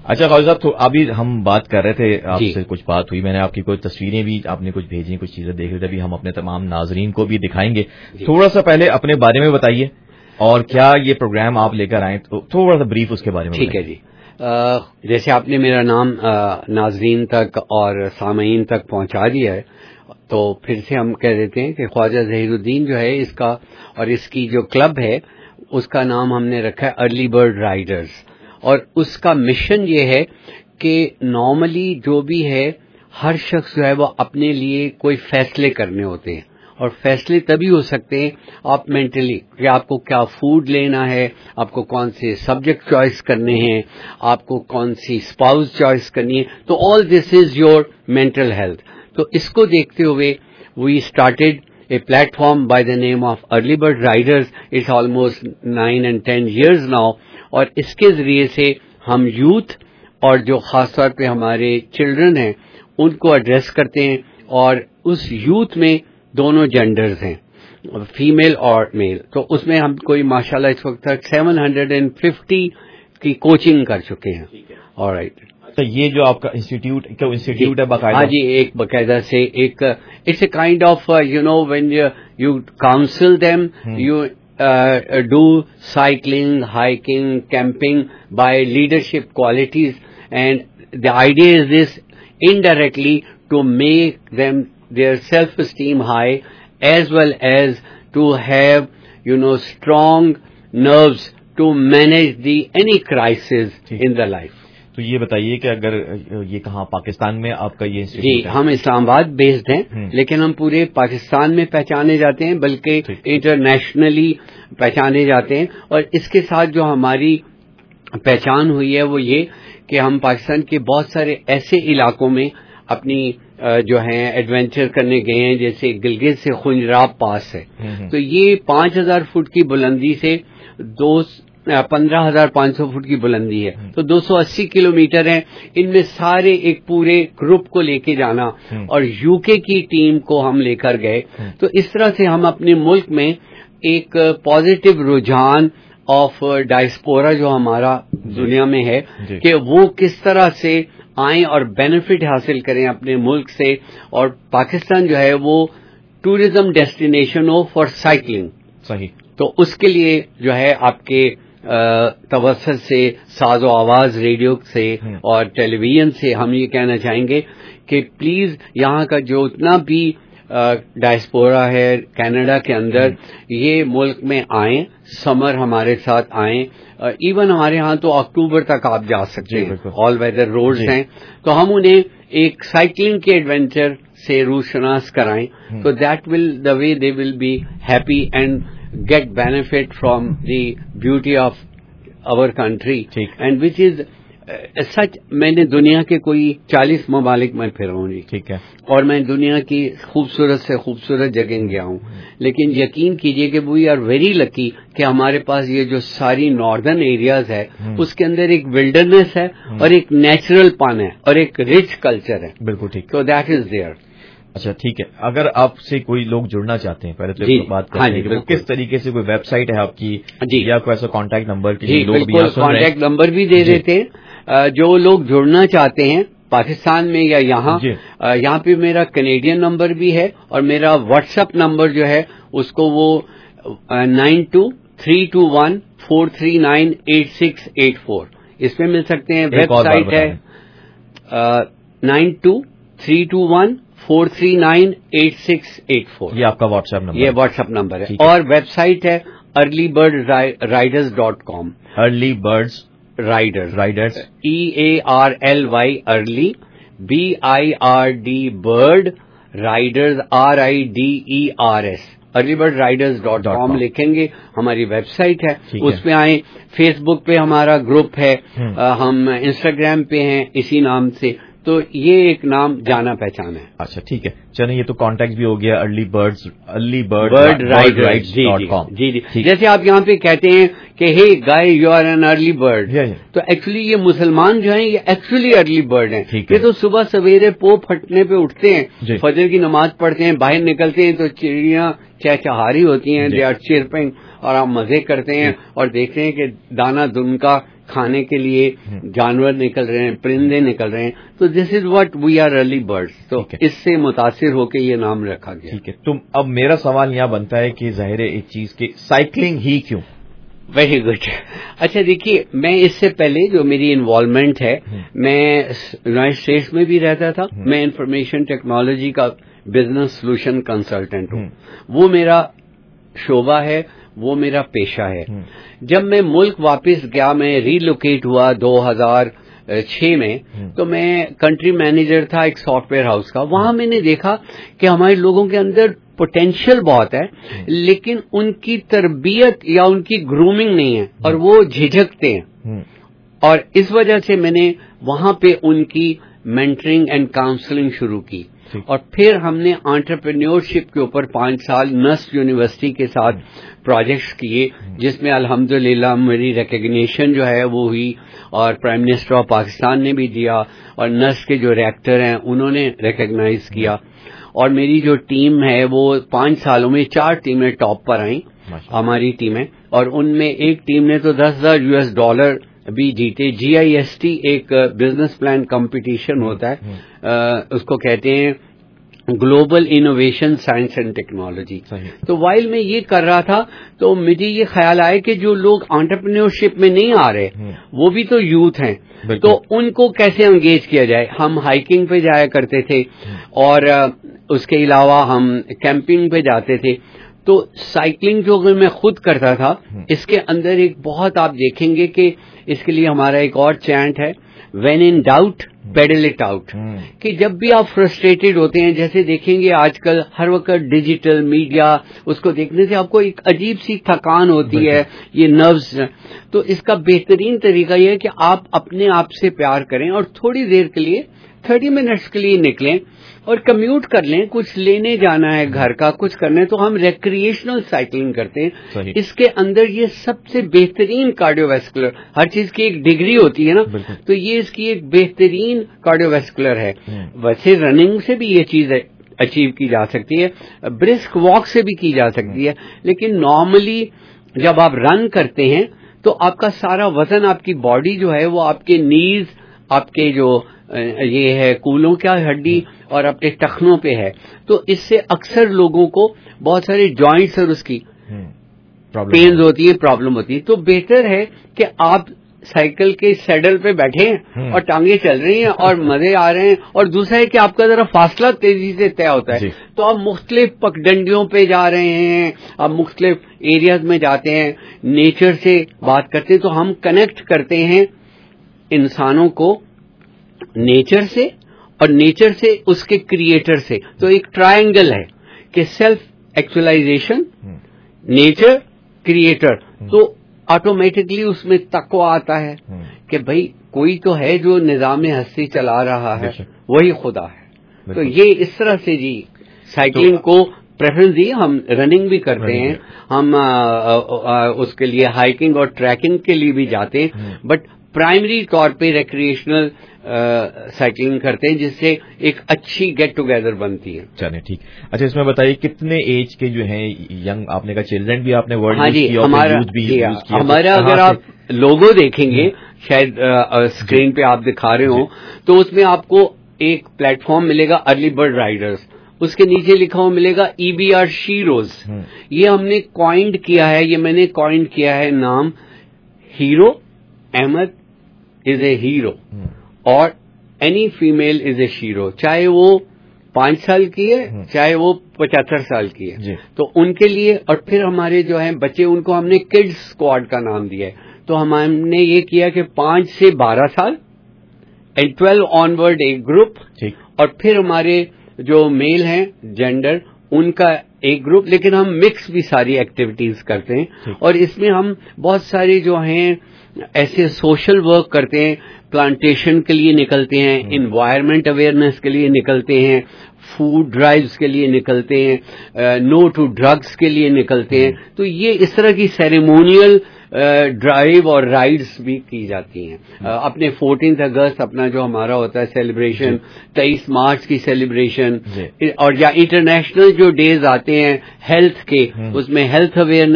Speaker 2: اچھا خواجہ صاحب، تو ابھی ہم بات کر رہے تھے، آپ سے کچھ بات ہوئی، میں نے آپ کی کوئی تصویریں بھی آپ نے کچھ بھیجی، کچھ چیزیں دیکھ رہے تھے، ابھی ہم اپنے تمام ناظرین کو بھی دکھائیں گے. تھوڑا سا پہلے اپنے بارے میں بتائیے اور کیا یہ پروگرام آپ لے کر آئے، تو تھوڑا سا بریف اس کے بارے میں.
Speaker 21: ٹھیک ہے جی. جیسے آپ نے میرا نام ناظرین تک اور سامعین تک پہنچا دیا ہے، تو پھر سے ہم کہہ دیتے ہیں کہ خواجہ ظہیر الدین جو ہے اس کا اور اس کی جو کلب ہے اس کا نام ہم نے رکھا ہے ارلی برڈ رائڈرز. اور اس کا مشن یہ ہے کہ نارملی جو بھی ہے ہر شخص جو ہے وہ اپنے لیے کوئی فیصلے کرنے ہوتے ہیں، اور فیصلے تبھی ہو سکتے ہیں آپ مینٹلی کہ آپ کو کیا فوڈ لینا ہے، آپ کو کون سے سبجیکٹ چوائس کرنے ہیں، آپ کو کون سی اسپاؤس چوائس کرنی ہے. تو all this is your mental health. تو اس کو دیکھتے ہوئے we started a platform by the name of early bird riders. It's almost nine and ten years now. اور اس کے ذریعے سے ہم یوتھ اور جو خاص طور پہ ہمارے چلڈرن ہیں ان کو ایڈریس کرتے ہیں. اور اس یوتھ میں دونوں جینڈرز ہیں، فیمیل اور میل. تو اس میں ہم کوئی ماشاءاللہ اس وقت تک سیون ہنڈریڈ اینڈ ففٹی کی کوچنگ کر چکے ہیں. اور رائٹ.
Speaker 2: تو یہ جو آپ کا انسٹیٹیوٹ انسٹیٹیوٹ ہے باقاعدہ؟
Speaker 21: ہاں جی، ایک باقاعدہ سے ایک it's a kind of you know when you counsel them, you do cycling, hiking, camping by leadership qualities. And the idea is this, indirectly to make them their self-esteem high, as well as to have, you know, strong nerves to manage the any crisis in the life.
Speaker 2: تو یہ بتائیے کہ اگر یہ کہاں پاکستان میں آپ کا یہ
Speaker 21: جی ہم اسلام آباد بیسڈ ہیں، لیکن ہم پورے پاکستان میں پہچانے جاتے ہیں، بلکہ انٹرنیشنلی پہچانے جاتے ہیں. اور اس کے ساتھ جو ہماری پہچان ہوئی ہے وہ یہ کہ ہم پاکستان کے بہت سارے ایسے علاقوں میں اپنی جو ہیں ایڈونچر کرنے گئے ہیں، جیسے گلگت سے خنجراب پاس ہے. تو یہ پانچ ہزار فٹ کی بلندی سے دو پندرہ ہزار پانچ سو فٹ کی بلندی ہے، تو دو سو اسی کلو میٹر ہیں. ان میں سارے ایک پورے گروپ کو لے کے جانا، اور یو کے کی ٹیم کو ہم لے کر گئے. تو اس طرح سے ہم اپنے ملک میں ایک پازیٹو رجحان آف ڈائسپورا جو ہمارا دنیا میں ہے کہ وہ کس طرح سے آئیں اور بینیفٹ حاصل کریں اپنے ملک سے. اور پاکستان جو ہے وہ ٹورزم ڈیسٹینیشن ہو فار سائیکلنگ.
Speaker 2: صحیح.
Speaker 21: تو اس کے لیے جو ہے آپ کے توسط سے، ساز و آواز ریڈیو سے اور ٹیلی ویژن سے ہم یہ کہنا چاہیں گے کہ پلیز یہاں کا جو اتنا بھی ڈائسپورا ہے کینیڈا کے اندر، یہ ملک میں آئیں، سمر ہمارے ساتھ آئیں. ایون ہمارے ہاں تو اکتوبر تک آپ جا سکتے ہیں، آل ویدر روڈز ہیں. تو ہم انہیں ایک سائیکلنگ کے ایڈونچر سے روشناس کرائیں، تو that will the way they will be happy and get benefit from the beauty of our country. And which is uh, such میں نے دنیا کے کوئی چالیس ممالک میں پھرا ہوں جی.
Speaker 2: ٹھیک ہے.
Speaker 21: اور میں دنیا کی خوبصورت سے خوبصورت جگہ گیا ہوں، لیکن یقین کیجئے کہ وی آر ویری لکی کہ ہمارے پاس یہ جو ساری ناردرن ایریاز ہے اس کے اندر ایک ولڈرنیس ہے اور ایک نیچرل پن ہے اور ایک رچ کلچر ہے.
Speaker 2: بالکل ٹھیک.
Speaker 21: تو دیٹ از دیئر.
Speaker 2: اچھا ٹھیک ہے. اگر آپ سے کوئی لوگ جڑنا چاہتے ہیں، پہلے تو جی بات کرتے ہیں کہ کس طریقے سے کوئی ویب سائٹ ہے آپ کی جی یا کوئی ایسا کانٹیکٹ نمبر؟
Speaker 21: جی بالکل، کانٹیکٹ نمبر بھی دے دیتے ہیں. جو لوگ جڑنا چاہتے ہیں پاکستان میں یا یہاں، یہاں پہ میرا کینیڈین نمبر بھی ہے، اور میرا واٹس ایپ نمبر جو ہے اس کو وہ nine two three two one four three nine eight six eight four اس پہ مل سکتے ہیں. ویب سائٹ ہے nine two three two one four three nine eight six eight four.
Speaker 2: یہ آپ کا واٹس ایپ نمبر؟
Speaker 21: یہ واٹس ایپ نمبر ہے. اور ویب سائٹ ہے early bird riders dot com.
Speaker 2: Early birds
Speaker 21: riders
Speaker 2: riders
Speaker 21: E A R L Y early, B I R D bird, riders R I D E R S. Early bird riders dot com لکھیں گے، ہماری web site ہے، اس پہ آئیں. Face بک پہ ہمارا group ہے، ہم انسٹاگرام پہ ہیں اسی نام سے. تو یہ ایک نام جانا پہچان ہے.
Speaker 2: اچھا ٹھیک ہے، چلیں یہ تو کانٹیکٹ بھی ہو گیا early birds early bird
Speaker 21: bird riders dot com. جی جی جیسے آپ یہاں پہ کہتے ہیں کہ hey guy you are an early bird, تو ایکچولی یہ مسلمان جو ہیں یہ ایکچولی ارلی برڈ ہیں. یہ تو صبح سویرے پو پھٹنے پہ اٹھتے ہیں، فجر کی نماز پڑھتے ہیں، باہر نکلتے ہیں تو چڑیاں چہچہاری ہوتی ہیں، دے آر چرپنگ، اور آپ مزے کرتے ہیں اور دیکھتے ہیں کہ دانا دن کا کھانے کے لیے جانور نکل رہے ہیں, پرندے نکل رہے ہیں, تو this is what we are early birds. تو اس سے متاثر ہو کے یہ نام رکھا گیا.
Speaker 2: ٹھیک ہے. تم اب میرا سوال یہاں بنتا ہے کہ ظاہر ہے ایک چیز کی سائیکلنگ ہی کیوں؟
Speaker 21: Very good. اچھا دیکھیے, میں اس سے پہلے جو میری انوالومنٹ ہے, میں یونائٹڈ اسٹیٹس میں بھی رہتا تھا. میں انفارمیشن ٹیکنالوجی کا بزنس سولوشن کنسلٹنٹ ہوں. وہ میرا شعبہ ہے, وہ میرا پیشہ ہے. جب میں ملک واپس گیا, میں ری لوکیٹ ہوا دو ہزار چھ میں, تو میں کنٹری مینیجر تھا ایک سافٹ ویئر ہاؤس کا. وہاں میں نے دیکھا کہ ہمارے لوگوں کے اندر پوٹینشیل بہت ہے, لیکن ان کی تربیت یا ان کی گرومنگ نہیں ہے, اور وہ جھجکتے ہیں. اور اس وجہ سے میں نے وہاں پہ ان کی مینٹرنگ اینڈ کاؤنسلنگ شروع کی. اور پھر ہم نے انٹرپرینیورشپ کے اوپر پانچ سال نسٹ یونیورسٹی کے ساتھ پروجیکٹس کیے, جس میں الحمدللہ میری ریکگنیشن جو ہے وہ ہوئی, اور پرائم منسٹر آف پاکستان نے بھی دیا, اور نسٹ کے جو ریکٹر ہیں انہوں نے ریکگنائز کیا. اور میری جو ٹیم ہے وہ پانچ سالوں میں چار ٹیمیں ٹاپ پر آئیں ہماری ٹیمیں, اور ان میں ایک ٹیم نے تو دس ہزار یو ایس ڈالر بھی جیتے. جی آئی ایس ٹی ایک بزنس پلان کمپٹیشن ہوتا ہے, اس کو کہتے ہیں global innovation science and technology. تو وائل میں یہ کر رہا تھا تو مجھے یہ خیال آیا کہ جو لوگ انٹرپرینیورشپ میں نہیں آ رہے وہ بھی تو یوتھ ہیں, تو ان کو کیسے انگیج کیا جائے. ہم ہائکنگ پہ جایا کرتے تھے, اور اس کے علاوہ ہم کیمپنگ پہ جاتے تھے. تو سائیکلنگ جو میں خود کرتا تھا, اس کے اندر ایک بہت آپ دیکھیں گے کہ اس کے لیے ہمارا ایک اور چینٹ ہے, when in doubt pedal it out. کہ جب بھی آپ فرسٹریٹڈ ہوتے ہیں, جیسے دیکھیں گے آج کل ہر وقت ڈیجیٹل میڈیا, اس کو دیکھنے سے آپ کو ایک عجیب سی تھکان ہوتی ہے, یہ نروز. تو اس کا بہترین طریقہ یہ ہے کہ آپ اپنے آپ سے پیار کریں, اور تھوڑی دیر کے لیے تھرٹی منٹس کے لیے نکلیں اور کمیوٹ کر لیں. کچھ لینے جانا ہے گھر کا, کچھ کرنا ہے, تو ہم ریکریشنل سائیکلنگ کرتے ہیں. اس کے اندر یہ سب سے بہترین کارڈیو ویسکولر, ہر چیز کی ایک ڈگری ہوتی ہے نا, تو یہ اس کی ایک بہترین کارڈیو ویسکولر ہے. ویسے رننگ سے بھی یہ چیز اچیو کی جا سکتی ہے, برسک واک سے بھی کی جا سکتی ہے, لیکن نارملی جب آپ رن کرتے ہیں تو آپ کا سارا وزن, آپ کی باڈی جو ہے وہ آپ کے نیز, آپ کے جو یہ ہے کولوں کا ہڈی اور اپنے ٹخنوں پہ ہے. تو اس سے اکثر لوگوں کو بہت سارے جوائنٹس اور اس کی پینز ہوتی ہے, پرابلم ہوتی ہے. تو بہتر ہے کہ آپ سائیکل کے سیڈل پہ بیٹھے ہیں اور ٹانگیں چل رہی ہیں اور مزے آ رہے ہیں. اور دوسرا ہے کہ آپ کا ذرا فاصلہ تیزی سے طے ہوتا ہے, تو آپ مختلف پگڈنڈیوں پہ جا رہے ہیں, آپ مختلف ایریاز میں جاتے ہیں, نیچر سے بات کرتے ہیں. تو ہم کنیکٹ کرتے ہیں انسانوں کو نیچر سے, اور نیچر سے اس کے کریٹر سے. تو ایک ٹرائنگل ہے کہ سیلف ایکچولائزیشن, نیچر, کریٹر. تو آٹومیٹکلی اس میں تقویٰ آتا ہے کہ بھئی کوئی تو ہے جو نظام ہستی چلا رہا ہے, وہی خدا ہے. تو یہ اس طرح سے جی سائیکلنگ کو پریفرنس دی. ہم رننگ بھی کرتے ہیں, ہم اس کے لیے ہائکنگ اور ٹریکنگ کے لیے بھی جاتے ہیں, بٹ پرائمری طور پہ ریکریشنل سائیکلنگ کرتے ہیں, جس سے ایک اچھی گیٹ ٹوگیدر بنتی ہے.
Speaker 2: چلیں ٹھیک. اچھا اس میں بتائیے کتنے ایج کے جو ہیں ینگ, آپ نے کہا چلڈرن بھی آپ نے ورڈ
Speaker 21: یوز
Speaker 2: کیا,
Speaker 21: ہمارا ہمارا اگر آپ لوگو دیکھیں گے شاید اسکرین پہ آپ دکھا رہے ہوں, تو اس میں آپ کو ایک پلیٹ فارم ملے گا ارلی برڈ رائڈرز, اس کے نیچے لکھا ہوا ملے گا ای بی آر شیروز. یہ ہم نے کوائنڈ کیا ہے, یہ میں نے کوائنڈ کیا ہے نام hero. Ahmad is a hero, اور any female is a shero, چاہے وہ پانچ سال کی ہے چاہے وہ پچہتر سال کی ہے. تو ان کے لیے, اور پھر ہمارے جو ہیں بچے, ان کو ہم نے کڈز اسکواڈ کا نام دیا ہے. تو ہم نے یہ کیا کہ پانچ سے بارہ سال اینڈ ٹویلو آن ورڈ ایک گروپ, اور پھر ہمارے جو میل ہیں جینڈر ان کا ایک گروپ. لیکن ہم مکس بھی ساری ایکٹیویٹیز کرتے ہیں, اور اس میں ہم بہت سارے جو ہیں ایسے سوشل ورک کرتے ہیں, پلانٹیشن کے لیے نکلتے ہیں, انوائرمنٹ اویئرنیس کے لیے نکلتے ہیں, فوڈ ڈرائیوز کے لیے نکلتے ہیں, نو ٹو ڈرگس کے لیے نکلتے ہیں. تو یہ اس طرح کی سیریمونیل ڈرائیو اور رائڈز بھی کی جاتی ہیں. اپنے فورٹینتھ اگست اپنا جو ہمارا ہوتا ہے سیلیبریشن, تیئیس مارچ کی سیلیبریشن, اور یا انٹرنیشنل جو ڈیز آتے ہیں ہیلتھ کے, اس میں ہیلتھ اویئرنیس,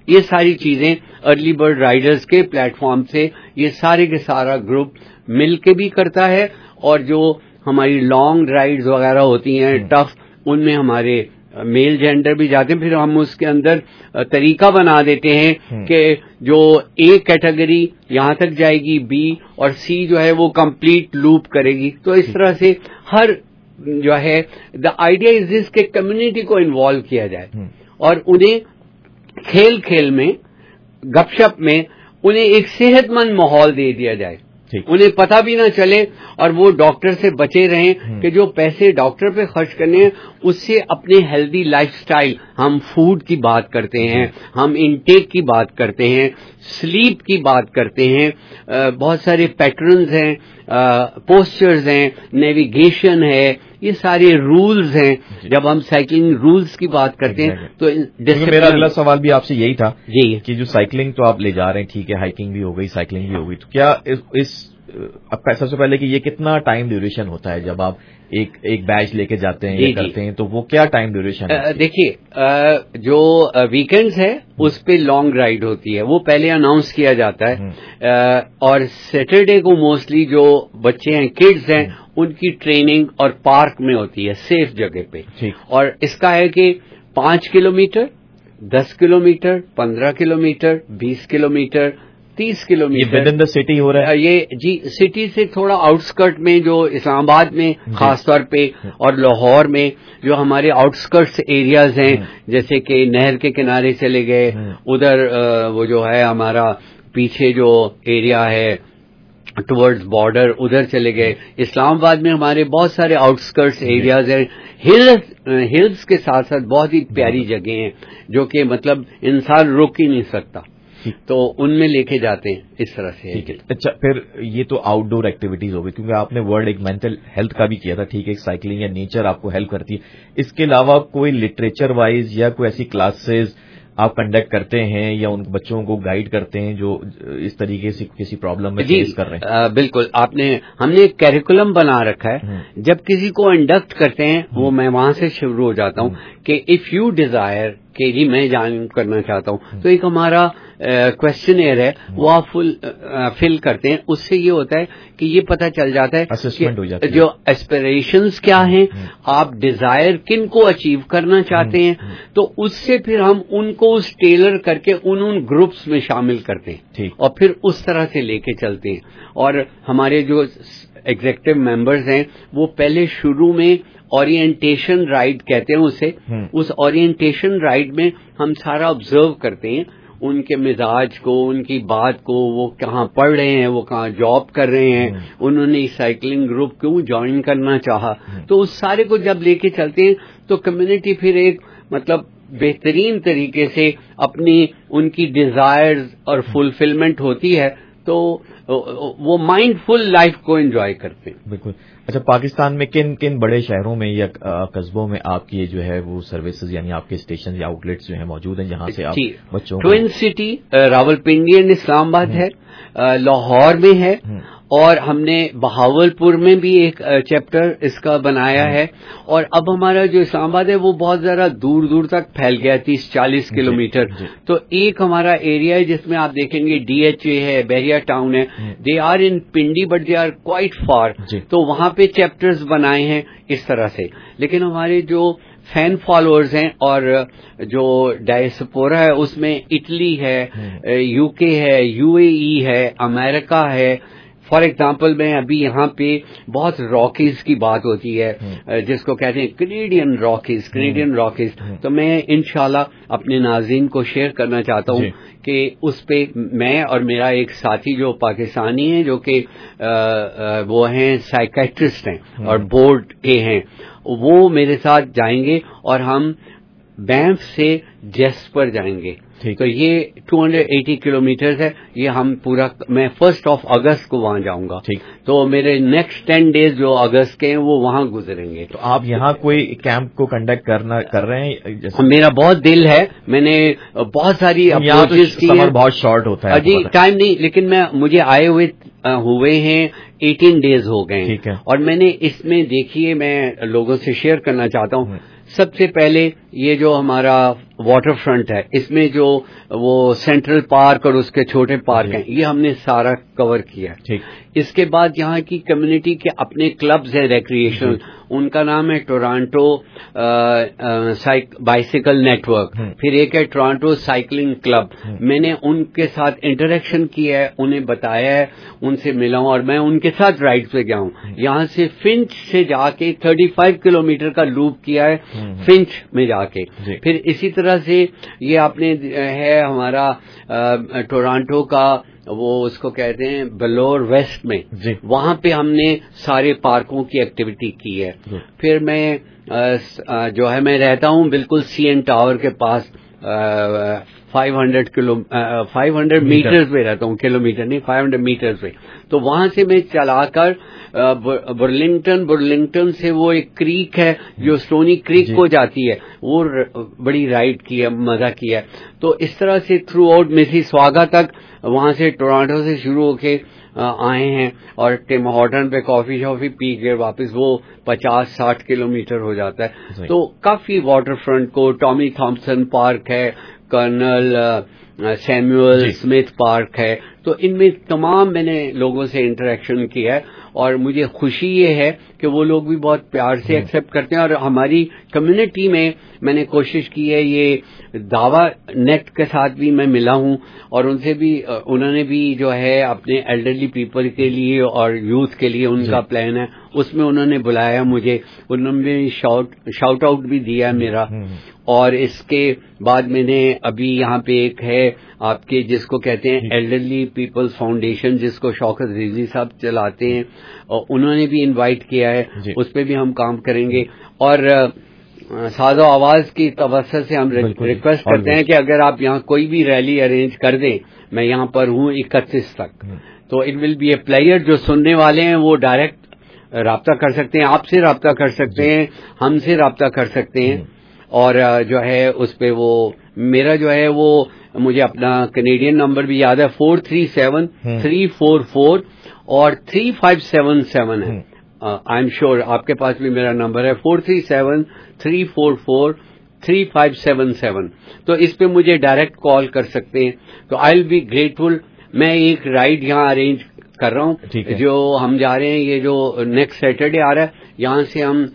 Speaker 21: یہ ساری چیزیں ارلی برڈ رائڈرز کے پلیٹ فارم سے یہ سارے کے سارا گروپ مل کے بھی کرتا ہے، اور جو ہماری لانگ رائڈز وغیرہ ہوتی ہیں ٹف، ان میں ہمارے میل جینڈر بھی جاتے ہیں. پھر ہم اس کے اندر طریقہ بنا دیتے ہیں کہ جو اے کیٹیگری یہاں تک جائے گی، بی اور سی جو ہے وہ کمپلیٹ لوپ کرے گی. تو اس طرح سے ہر جو ہے دا آئیڈیا از دس کہ کمیونٹی کو انوالو کیا جائے اور انہیں کھیل کھیل میں، گپ شپ میں انہیں ایک صحت مند ماحول دے دیا جائے، انہیں پتہ بھی نہ چلے اور وہ ڈاکٹر سے بچے رہیں کہ جو پیسے ڈاکٹر پہ خرچ کرنے ہیں اس سے اپنے ہیلدی لائف سٹائل، ہم فوڈ کی بات کرتے ہیں، ہم انٹیک کی بات کرتے ہیں، سلیپ کی بات کرتے ہیں، بہت سارے پیٹرنز ہیں، پوسچرز ہیں، نیویگیشن ہے، یہ سارے رولز ہیں. جب ہم سائیکلنگ رولز کی بات کرتے ہیں تو
Speaker 2: میرا اگلا سوال بھی آپ سے یہی تھا کہ جو سائیکلنگ تو آپ لے جا رہے ہیں، ٹھیک ہے، ہائیکنگ بھی ہو گئی، سائیکلنگ بھی ہو گئی، تو کیا اس سب سے پہلے کہ یہ کتنا ٹائم ڈیوریشن ہوتا ہے جب آپ ایک ایک بیچ لے کے جاتے ہیں یا کرتے ہیں، تو وہ کیا ٹائم ڈیوریشن ہے؟
Speaker 21: دیکھیے جو ویکینڈز ہے اس پہ لانگ رائڈ ہوتی ہے، وہ پہلے اناؤنس کیا جاتا ہے، اور سیٹرڈے کو موسٹلی جو بچے ہیں، کڈز ہیں، ان کی ٹریننگ اور پارک میں ہوتی ہے، سیف جگہ پہ. اور اس کا ہے کہ پانچ کلو میٹر، دس کلو میٹر، پندرہ کلو میٹر، بیس کلو میٹر، تیس kilometre
Speaker 2: within the city ہو رہا ہے.
Speaker 21: یہ جی سٹی سے تھوڑا آؤٹسکرٹ میں، جو اسلام آباد میں خاص طور پہ اور لاہور میں جو ہمارے آؤٹسکرٹس ایریاز ہیں، جیسے کہ نہر کے کنارے چلے گئے، ادھر وہ جو ہے ہمارا پیچھے جو ایریا ہے ٹورڈز بارڈر، ادھر چلے گئے. اسلام آباد میں ہمارے بہت سارے آؤٹسکرٹس ایریاز ہیں، ہلز ہلز کے ساتھ ساتھ بہت ہی پیاری جگہیں ہیں جو کہ مطلب انسان رک ہی نہیں سکتا، تو ان میں لے کے جاتے ہیں اس طرح سے.
Speaker 2: ٹھیک ہے. اچھا، پھر یہ تو آؤٹ ڈور ایکٹیویٹیز ہو گئی، کیونکہ آپ نے ورڈ ایک مینٹل ہیلتھ کا بھی کیا تھا، ٹھیک ہے، سائیکلنگ یا نیچر آپ کو ہیلپ کرتی ہے. اس کے علاوہ کوئی لٹریچر وائز یا کوئی ایسی کلاسز آپ کنڈکٹ کرتے ہیں یا ان بچوں کو گائیڈ کرتے ہیں جو اس طریقے سے کسی پرابلم میں فیس کر رہے ہیں؟
Speaker 21: بالکل، آپ نے ہم نے ایک کیریکولم بنا رکھا ہے. جب کسی کو انڈکٹ کرتے ہیں وہ میں وہاں سے شروع ہو جاتا ہوں کہ اف یو ڈیزائر کہ جی میں جوائن کرنا چاہتا ہوں، تو ایک ہمارا کوشچنئر ہے وہ آپ فل فل کرتے ہیں. اس سے یہ ہوتا ہے کہ یہ پتہ چل جاتا ہے کہ جو ایسپریشنز کیا ہیں، آپ ڈیزائر کن کو اچیو کرنا چاہتے ہیں، تو اس سے پھر ہم ان کو اس ٹیلر کر کے ان ان گروپس میں شامل کرتے ہیں اور پھر اس طرح سے لے کے چلتے ہیں. اور ہمارے جو ایگزیکٹو ممبرز ہیں وہ پہلے شروع میں اورینٹیشن رائڈ کہتے ہیں اسے، اس اورینٹیشن رائڈ میں ہم سارا آبزرو کرتے ہیں ان کے مزاج کو، ان کی بات کو، وہ کہاں پڑھ رہے ہیں، وہ کہاں جاب کر رہے ہیں، انہوں نے سائیکلنگ گروپ کیوں جوائن کرنا چاہا. تو اس سارے کو جب لے کے چلتے ہیں تو کمیونٹی پھر ایک مطلب بہترین طریقے سے اپنی ان کی ڈیزائرز اور فلفلمنٹ ہوتی ہے، تو وہ مائنڈ فل لائف کو انجوائے کرتے ہیں.
Speaker 2: بالکل. اچھا، پاکستان میں کن کن بڑے شہروں میں یا قصبوں میں آپ کی جو ہے وہ سروسز یعنی آپ کے اسٹیشن یا آؤٹ لیٹس جو ہیں موجود ہیں جہاں سے آپ بچوں کو؟
Speaker 21: Twin city Rawalpindi and Islamabad ہے، لاہور میں ہے، اور ہم نے بہاول پور میں بھی ایک چیپٹر اس کا بنایا ہے. اور اب ہمارا جو اسلام آباد ہے وہ بہت زیادہ دور دور تک پھیل گیا، تیس چالیس کلو میٹر. تو ایک ہمارا ایریا ہے جس میں آپ دیکھیں گے ڈی ایچ اے ہے، بحریہ ٹاؤن ہے، they are in Pindi but they are quite far. تو وہاں پہ چیپٹرز بنائے ہیں اس طرح سے. لیکن ہمارے جو فین فالوورز ہیں اور جو ڈائسپورا ہے اس میں اٹلی ہے، یو کے ہے، یو اے ای ہے، امریکہ ہے. فار ایگزامپل میں ابھی یہاں پہ بہت راکیز کی بات ہوتی ہے جس کو کہتے ہیں کینیڈین راکیز، کینیڈین راکیز. تو میں انشاءاللہ اپنے ناظرین کو شیئر کرنا چاہتا ہوں کہ اس پہ میں اور میرا ایک ساتھی جو پاکستانی ہیں جو کہ وہ ہیں سائیکیٹرسٹ ہیں اور بورڈ کے ہیں، وہ میرے ساتھ جائیں گے اور ہم بینف سے جیس پر جائیں گے. تو یہ دو سو اسی کلو میٹر ہے. یہ ہم پورا میں فرسٹ آف اگست کو وہاں جاؤں گا. تو میرے نیکسٹ ٹین ڈیز جو اگست کے ہیں وہ وہاں گزریں گے.
Speaker 2: تو آپ یہاں کوئی کیمپ کو کنڈکٹ کرنا کر رہے ہیں؟
Speaker 21: میرا بہت دل ہے، میں نے بہت ساری اپروچز کی ہیں.
Speaker 2: بہت شارٹ ہوتا ہے
Speaker 21: جی، ٹائم نہیں، لیکن میں مجھے آئے ہوئے ہوئے ہیں اٹھارہ ڈیز ہو گئے ہیں. اور میں نے اس میں دیکھیے میں لوگوں سے شیئر کرنا چاہتا ہوں. سب سے پہلے یہ جو ہمارا واٹر فرنٹ ہے، اس میں جو وہ سینٹرل پارک اور اس کے چھوٹے پارک ہیں، یہ ہم نے سارا کور کیا ہے. اس کے بعد یہاں کی کمیونٹی کے اپنے کلبز ہیں ریکریشنل، ان کا نام ہے ٹورانٹو بائسیکل نیٹ ورک، پھر ایک ہے ٹورانٹو سائیکلنگ کلب. میں نے ان کے ساتھ انٹریکشن کیا ہے، انہیں بتایا ہے، ان سے ملا ہوں اور میں ان کے ساتھ رائڈ پہ گیا ہوں. یہاں سے فنچ سے جا کے تھرٹی فائیو کلو میٹر کا لوپ کیا ہے فنچ میں جا کے. پھر اسی طرح سے یہ آپ نے ہے ہمارا ٹورانٹو کا وہ اس کو کہتے ہیں بلور ویسٹ میں، وہاں پہ ہم نے سارے پارکوں کی ایکٹیویٹی کی ہے. پھر میں جو ہے میں رہتا ہوں بالکل سی این ٹاور کے پاس، five hundred kilo five hundred metre پہ رہتا ہوں، کلو میٹر نہیں، فائیو ہنڈریڈ میٹر پہ. تو وہاں سے میں چلا کر برلنگٹن برلنگٹن سے وہ ایک کریک ہے جو سٹونی کریک کو جاتی ہے، وہ بڑی رائڈ کی ہے، مزہ کیا ہے. تو اس طرح سے تھرو آؤٹ میسیسواگا تک، وہاں سے ٹورانٹو سے شروع ہو کے آئے ہیں اور ٹم ہارٹن پہ کافی شافی پی کے واپس وہ پچاس ساٹھ کلو میٹر ہو جاتا ہے. تو کافی واٹر فرنٹ کو، ٹامی تھامپسن پارک ہے، کرنل سیموئل اسمتھ پارک ہے، تو ان میں تمام میں نے لوگوں سے انٹریکشن کیا ہے اور مجھے خوشی یہ ہے کہ وہ لوگ بھی بہت پیار سے ایکسیپٹ کرتے ہیں. اور ہماری کمیونٹی میں میں نے کوشش کی ہے، یہ دعویٰ نیٹ کے ساتھ بھی میں ملا ہوں اور ان سے بھی، انہوں نے بھی جو ہے اپنے ایلڈرلی پیپل کے لیے اور یوتھ کے لیے ان کا پلان ہے، اس میں انہوں نے بلایا مجھے، انہوں نے شاؤٹ شاؤٹ آؤٹ بھی دیا میرا. اور اس کے بعد میں نے ابھی یہاں پہ ایک ہے آپ کے جس کو کہتے ہیں ایلڈرلی پیپلز فاؤنڈیشن، جس کو شوکت رضوی صاحب چلاتے ہیں، اور انہوں نے بھی انوائٹ کیا ہے، اس پہ بھی ہم کام کریں گے. اور ساز و آواز کی توسط سے ہم ریکویسٹ کرتے ہیں کہ اگر آپ یہاں کوئی بھی ریلی ارینج کر دیں، میں یہاں پر ہوں اکتیس تک، تو it will be a player. جو سننے والے ہیں وہ ڈائریکٹ رابطہ کر سکتے ہیں، آپ سے رابطہ کر سکتے ہیں، ہم سے رابطہ کر سکتے ہیں. اور جو ہے اس پہ وہ میرا جو ہے وہ مجھے اپنا کینیڈین نمبر بھی یاد ہے، four three seven three four four اور تھری فائیو سیون سیون ہے. آئی ایم شیور آپ کے پاس بھی میرا نمبر ہے، four three seven three four four three five seven seven. تو اس پہ مجھے ڈائریکٹ کال کر سکتے ہیں. تو آئی ول بی گریٹفل. میں ایک رائڈ یہاں ارینج کر رہا ہوں، جو ہم جا رہے ہیں یہ جو نیکسٹ سیٹرڈے آ رہا ہے، یہاں سے ہم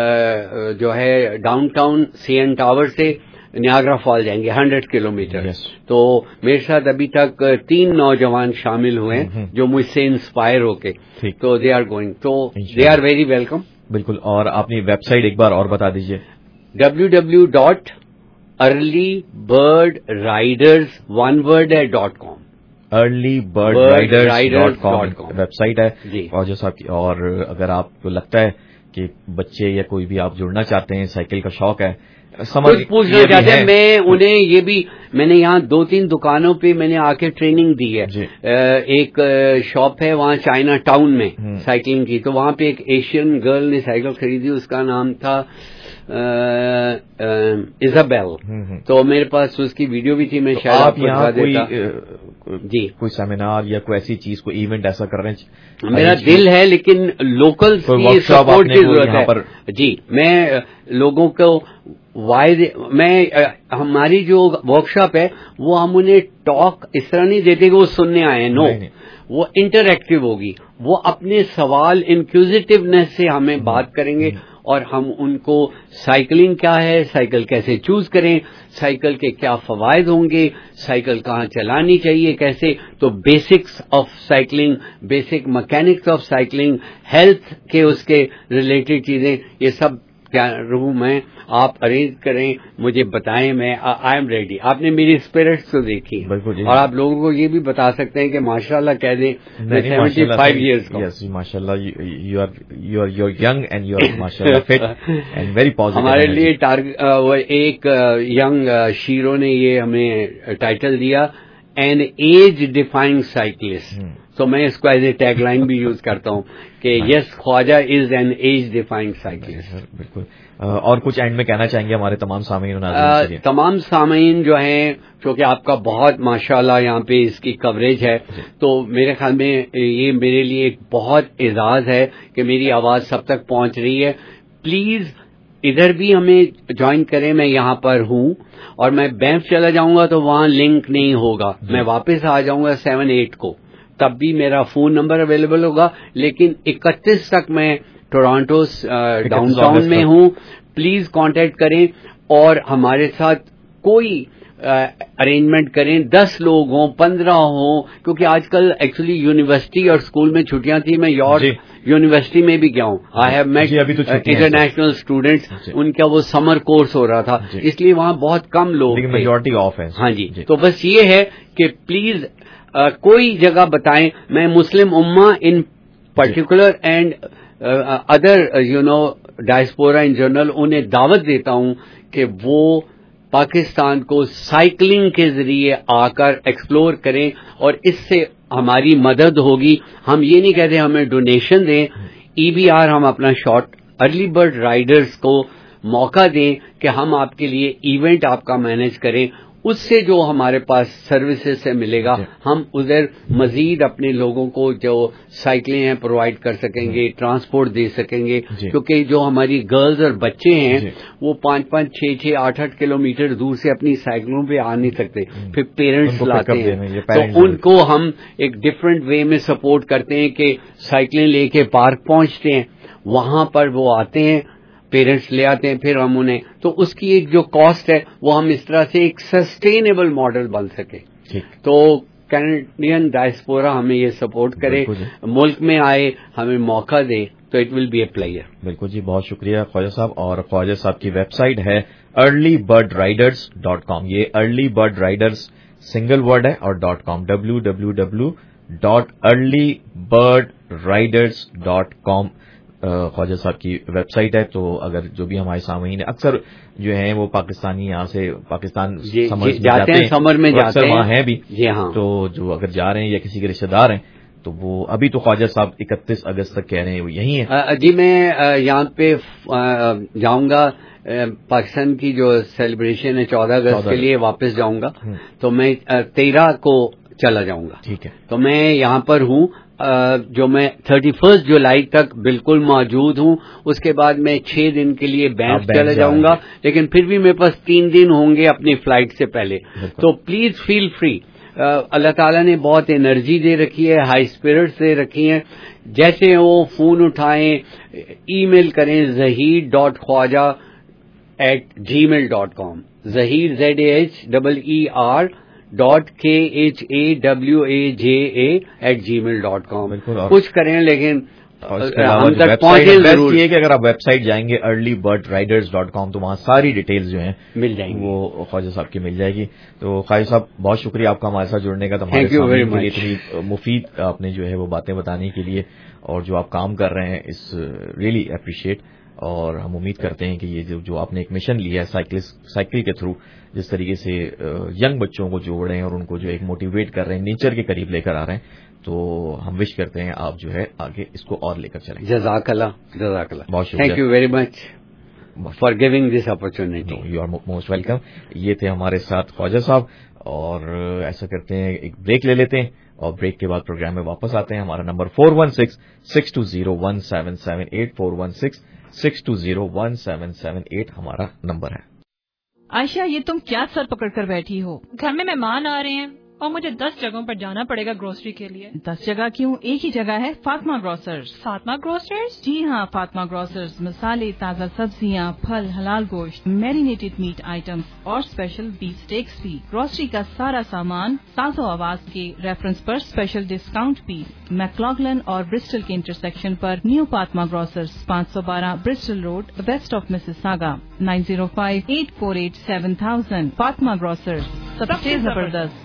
Speaker 21: جو ہے downtown C N tower سے نیاگرا فال جائیں گے، ہنڈریڈ کلو میٹر. تو میرے ساتھ ابھی تک تین نوجوان شامل ہوئے ہیں جو مجھ سے انسپائر ہو کے، تو دے آر گوئنگ، تو دے آر ویری ویلکم.
Speaker 2: بالکل. اور اپنی ویب سائٹ ایک بار اور بتا دیجیے.
Speaker 21: W W dot early bird riders one word ہے dot com.
Speaker 2: Early bird riders dot com website ہے خواجہ صاحب کی. اور اگر آپ کو لگتا ہے کہ بچے یا کوئی بھی آپ جڑنا چاہتے ہیں، سائیکل کا شوق ہے،
Speaker 21: کچھ پوچھنا چاہتے ہیں، میں انہیں یہ بھی، میں نے یہاں دو تین دکانوں پہ میں نے آ کے ٹریننگ دی ہے. ایک شاپ ہے وہاں چائنا ٹاؤن میں سائیکلنگ کی، تو وہاں پہ ایک ایشین گرل نے سائیکل خریدی، اس کا نام تھا ایزابیل. تو میرے پاس اس کی ویڈیو بھی تھی، میں شاید آپ
Speaker 2: یہاں جی کوئی سیمینار یا کوئی ایسی چیز، کوئی ایونٹ ایسا کر رہے ہیں؟
Speaker 21: میرا دل ہے لیکن لوکل کی سپورٹ کی ضرورت ہے. جی میں لوگوں کو واحد میں ہماری جو ورک شاپ ہے وہ ہم انہیں ٹاک اس طرح نہیں دیتے کہ وہ سننے آئے ہیں، نو، وہ انٹریکٹیو ہوگی. وہ اپنے سوال انکوزیٹیونیس سے ہمیں بات کریں گے اور ہم ان کو سائیکلنگ کیا ہے، سائیکل کیسے چوز کریں، سائیکل کے کیا فوائد ہوں گے، سائیکل کہاں چلانی چاہیے، کیسے، تو basics of cycling, basic mechanics of cycling, health کے اس کے ریلیٹڈ چیزیں، یہ سب کیا روم ہے، آپ ارینج کریں، مجھے بتائیں، میں آئی ایم ریڈی. آپ نے میری اسپرٹس کو دیکھی اور آپ لوگوں کو یہ بھی بتا سکتے ہیں کہ ماشاء اللہ کہہ دیں میں سیونٹی فائیو ایئرس کا.
Speaker 2: یس ماشاء اللہ، you are you are you are young and you are ماشاء اللہ فٹ اینڈ ویری پازیٹیو.
Speaker 21: ہمارے لیے ٹارگیٹ ایک ینگ شیرو نے یہ ہمیں ٹائٹل دیا، این ایج ڈیفائنگ سائیکلسٹ. تو میں اس کو ایز اے ٹیگ لائن بھی یوز کرتا ہوں کہ yes Khawaja is an age defining cyclist.
Speaker 2: بالکل. اور کچھ اینڈ میں کہنا چاہیں گے ہمارے تمام سامعین؟
Speaker 21: تمام سامعین جو ہیں، چونکہ آپ کا بہت ماشاءاللہ یہاں پہ اس کی کوریج ہے، تو میرے خیال میں یہ میرے لیے ایک بہت اعزاز ہے کہ میری آواز سب تک پہنچ رہی ہے. پلیز ادھر بھی ہمیں جوائن کریں. میں یہاں پر ہوں اور میں بینف چلا جاؤں گا تو وہاں لنک نہیں ہوگا. میں واپس آ جاؤں گا سیون ایٹ کو, تب بھی میرا فون نمبر اویلیبل ہوگا. لیکن اکتیس تک میں ٹورانٹو ڈاؤن ٹاؤن میں ہوں. پلیز کانٹیکٹ کریں اور ہمارے ساتھ کوئی ارینجمنٹ کریں. دس لوگ ہوں, پندرہ ہوں, کیونکہ آج کل ایکچولی یونیورسٹی اور اسکول میں چھٹیاں تھیں. میں یارک یونیورسٹی میں بھی گیا ہوں. I have met international students, ان کا وہ سمر کورس ہو رہا تھا, اس لیے وہاں بہت کم لوگ,
Speaker 2: میجورٹی آف ہے.
Speaker 21: ہاں جی, تو بس یہ ہے کہ پلیز کوئی جگہ بتائیں. میں مسلم امہ in particular and other you know diaspora in general انہیں دعوت دیتا ہوں کہ وہ پاکستان کو سائیکلنگ کے ذریعے آ کر ایکسپلور کریں, اور اس سے ہماری مدد ہوگی. ہم یہ نہیں کہتے ہمیں ڈونیشن دیں. ای بی آر ہم اپنا شارٹ ارلی برڈ رائڈرز کو موقع دیں کہ ہم آپ کے لیے ایونٹ آپ کا مینج کریں. اس سے جو ہمارے پاس سروسز سے ملے گا ہم ادھر مزید اپنے لوگوں کو جو سائیکلیں ہیں پرووائڈ کر سکیں گے, ٹرانسپورٹ دے سکیں گے. کیونکہ جو ہماری گرلز اور بچے ہیں وہ پانچ پانچ چھ چھ آٹھ آٹھ کلو میٹر دور سے اپنی سائیکلوں پہ آ نہیں سکتے, پھر پیرنٹس لاتے ہیں. تو ان کو ہم ایک ڈفرینٹ وے میں سپورٹ کرتے ہیں کہ سائیکلیں لے کے پارک پہنچتے ہیں, وہاں پر وہ آتے ہیں, پیرنٹس لے آتے ہیں, پھر ہم انہیں, تو اس کی ایک جو کاسٹ ہے وہ ہم اس طرح سے ایک سسٹینیبل ماڈل بن سکے. تو کینیڈین ڈائسپورا ہمیں یہ سپورٹ کرے, ملک میں آئے, ہمیں موقع دے, تو it will be a player.
Speaker 2: بالکل جی, بہت شکریہ خواجہ صاحب. اور خواجہ صاحب کی ویب سائٹ ہے early bird riders dot com. یہ early bird riders single word ہے اور dot com, W W W dot early bird riders dot com Khawaja Sahab کی ویب سائٹ ہے. تو اگر جو بھی ہمارے سامعین اکثر جو ہیں وہ پاکستانی یہاں سے پاکستان
Speaker 21: جاتے ہیں, سمر میں جاتے
Speaker 2: ہیں, وہاں ہیں بھی,
Speaker 21: جی ہاں,
Speaker 2: تو جو اگر جا رہے ہیں یا کسی کے رشتے دار ہیں تو وہ ابھی تو خواجہ صاحب اکتیس اگست تک کہہ رہے ہیں وہ یہی ہیں.
Speaker 21: جی میں یہاں پہ جاؤں گا, پاکستان کی جو سیلیبریشن ہے چودہ اگست کے لیے واپس جاؤں گا, تو میں تیرہ کو چلا جاؤں گا.
Speaker 2: ٹھیک ہے,
Speaker 21: تو میں یہاں پر ہوں, جو میں تھرٹی فرسٹ جولائی تک بالکل موجود ہوں. اس کے بعد میں چھ دن کے لیے بینک چلا جاؤں گا, لیکن پھر بھی میرے پاس تین دن ہوں گے اپنی فلائٹ سے پہلے. تو پلیز فیل فری. اللہ تعالیٰ نے بہت انرجی دے رکھی ہے, ہائی اسپرٹس دے رکھی ہیں. جیسے وہ فون اٹھائیں, ای میل کریں Zaheer dot Khawaja at Gmail dot com. Zaheer Z A H double E R dot K H A W A J A at Gmail dot com. کچھ کریں لیکن ہم تک پہنچے ضرور.
Speaker 2: یہ کہ اگر آپ ویب سائٹ جائیں گے early bird riders dot com تو وہاں ساری ڈیٹیلز جو ہیں
Speaker 21: مل جائیں گی,
Speaker 2: وہ خواجہ صاحب کی مل جائے گی. تو خواجہ صاحب بہت شکریہ آپ کا ہمارے ساتھ جڑنے کا, ہمارے اتنی مفید آپ نے جو ہے وہ باتیں بتانے کے لیے, اور جو آپ کام کر رہے ہیں اس ریئلی اپریشیٹ. اور ہم امید کرتے ہیں کہ یہ جو جو آپ نے ایک مشن لیا ہے سائیکلسٹ سائیکل کے تھرو, جس طریقے سے ینگ بچوں کو جوڑ رہے ہیں اور ان کو جو ایک موٹیویٹ کر رہے ہیں, نیچر کے قریب لے کر آ رہے ہیں, تو ہم وش کرتے ہیں آپ جو ہے آگے اس کو اور لے کر چلیں.
Speaker 21: جزاک اللہ, جزاک اللہ,
Speaker 2: بہت شکریہ,
Speaker 21: thank you very much for giving this opportunity.
Speaker 2: You are most welcome. یہ تھے ہمارے ساتھ خواجہ صاحب, اور ایسا کرتے ہیں ایک بریک لے لیتے ہیں, اور بریک کے بعد پروگرام میں واپس آتے ہیں. ہمارا نمبر four one six six two zero one seven seven eight four one six six two zero one seven seven eight ہمارا نمبر ہے.
Speaker 3: عائشہ, یہ تم کیا سر پکڑ کر بیٹھی ہو؟
Speaker 22: گھر میں مہمان آ رہے ہیں اور مجھے دس جگہوں پر جانا پڑے گا گروسری کے لیے.
Speaker 3: دس جگہ کیوں, ایک ہی جگہ ہے, فاطمہ گروسرز.
Speaker 22: فاطمہ گروسرز؟
Speaker 3: جی ہاں, فاطمہ گروسرز مسالے, تازہ سبزیاں, پھل, حلال گوشت, میرینیٹڈ میٹ آئٹمز اور اسپیشل بیف اسٹیکس بھی. گروسری کا سارا سامان ساز و آواز کے ریفرنس پر اسپیشل ڈسکاؤنٹ بھی. میکلاگلن اور برسٹل کے انٹرسیکشن پر نیو فاطمہ گروسرز, پانچ سو بارہ Bristol road, west of Mississauga, nine zero five eight four eight seven thousand. Fatima grocers, سب سے زبردست.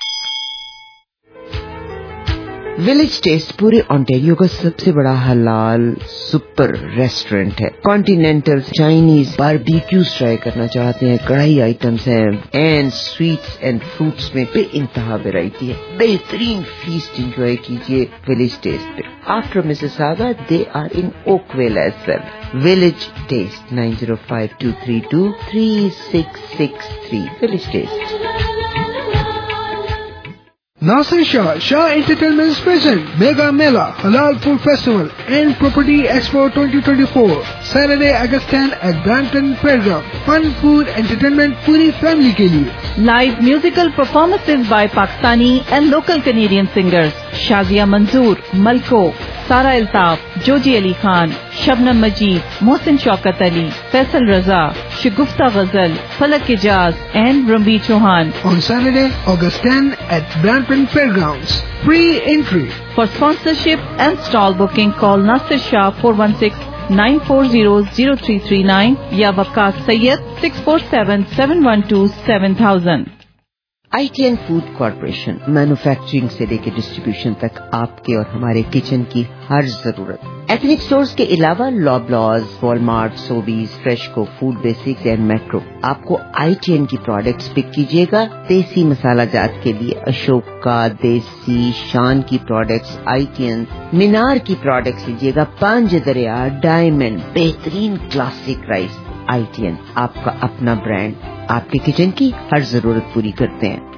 Speaker 5: ولیج ٹیسٹ پورے آنٹیریو کا سب سے بڑا حلال سپر ریسٹورینٹ ہے. کانٹینینٹل, چائنیز, باربیکیوز ٹرائی کرنا چاہتے ہیں, کڑھائی آئٹمس ہیں, اینڈ سویٹس اینڈ فروٹس میں بے انتہا ویرائٹی ہے. بہترین فیسٹ انجوائے کیجیے ولیج ٹیسٹ پہ. After Mississauga they are in Oakville as well. Village taste, nine zero five two three two three six six three. Village taste.
Speaker 8: Nasir Shah, Shah Entertainment's present Mega Mela Halal Food Festival and Property Expo twenty twenty-four, Saturday August tenth at Brampton Fairground. Fun, food, entertainment पूरी family के लिए.
Speaker 16: Live musical performances by Pakistani and local Canadian singers Shazia Manzoor, Malko, Sara Altaf, Joji Ali Khan, Shabnam Majid, Mohsin Shaukat Ali, Faisal Raza, Shagufta Ghazal, Falak Ijaz and Rambi Chauhan.
Speaker 8: On Saturday, August tenth at Brampton Fairgrounds. Free entry.
Speaker 16: For sponsorship and stall booking, call Nasir Shah four one six nine four zero zero three three nine या Waqas Sayyed six four seven seven one two seven thousand.
Speaker 5: I T N food corporation manufacturing से लेकर distribution तक आपके और हमारे kitchen की हर जरूरत। Ethnic stores के अलावा Loblaws, Walmart, Sobeys, Freshco, Food Basics and Metro आपको आई टी एन की प्रोडक्ट्स पिक कीजिएगा। देसी मसाला जात के लिए अशोका, देसी, शान की products, I T N, Minar की प्रोडक्ट्स लीजिएगा। पांच दरिया, डायमंड, बेहतरीन classic rice. I T N आपका अपना ब्रांड, आपके किचन की हर जरूरत पूरी करते हैं।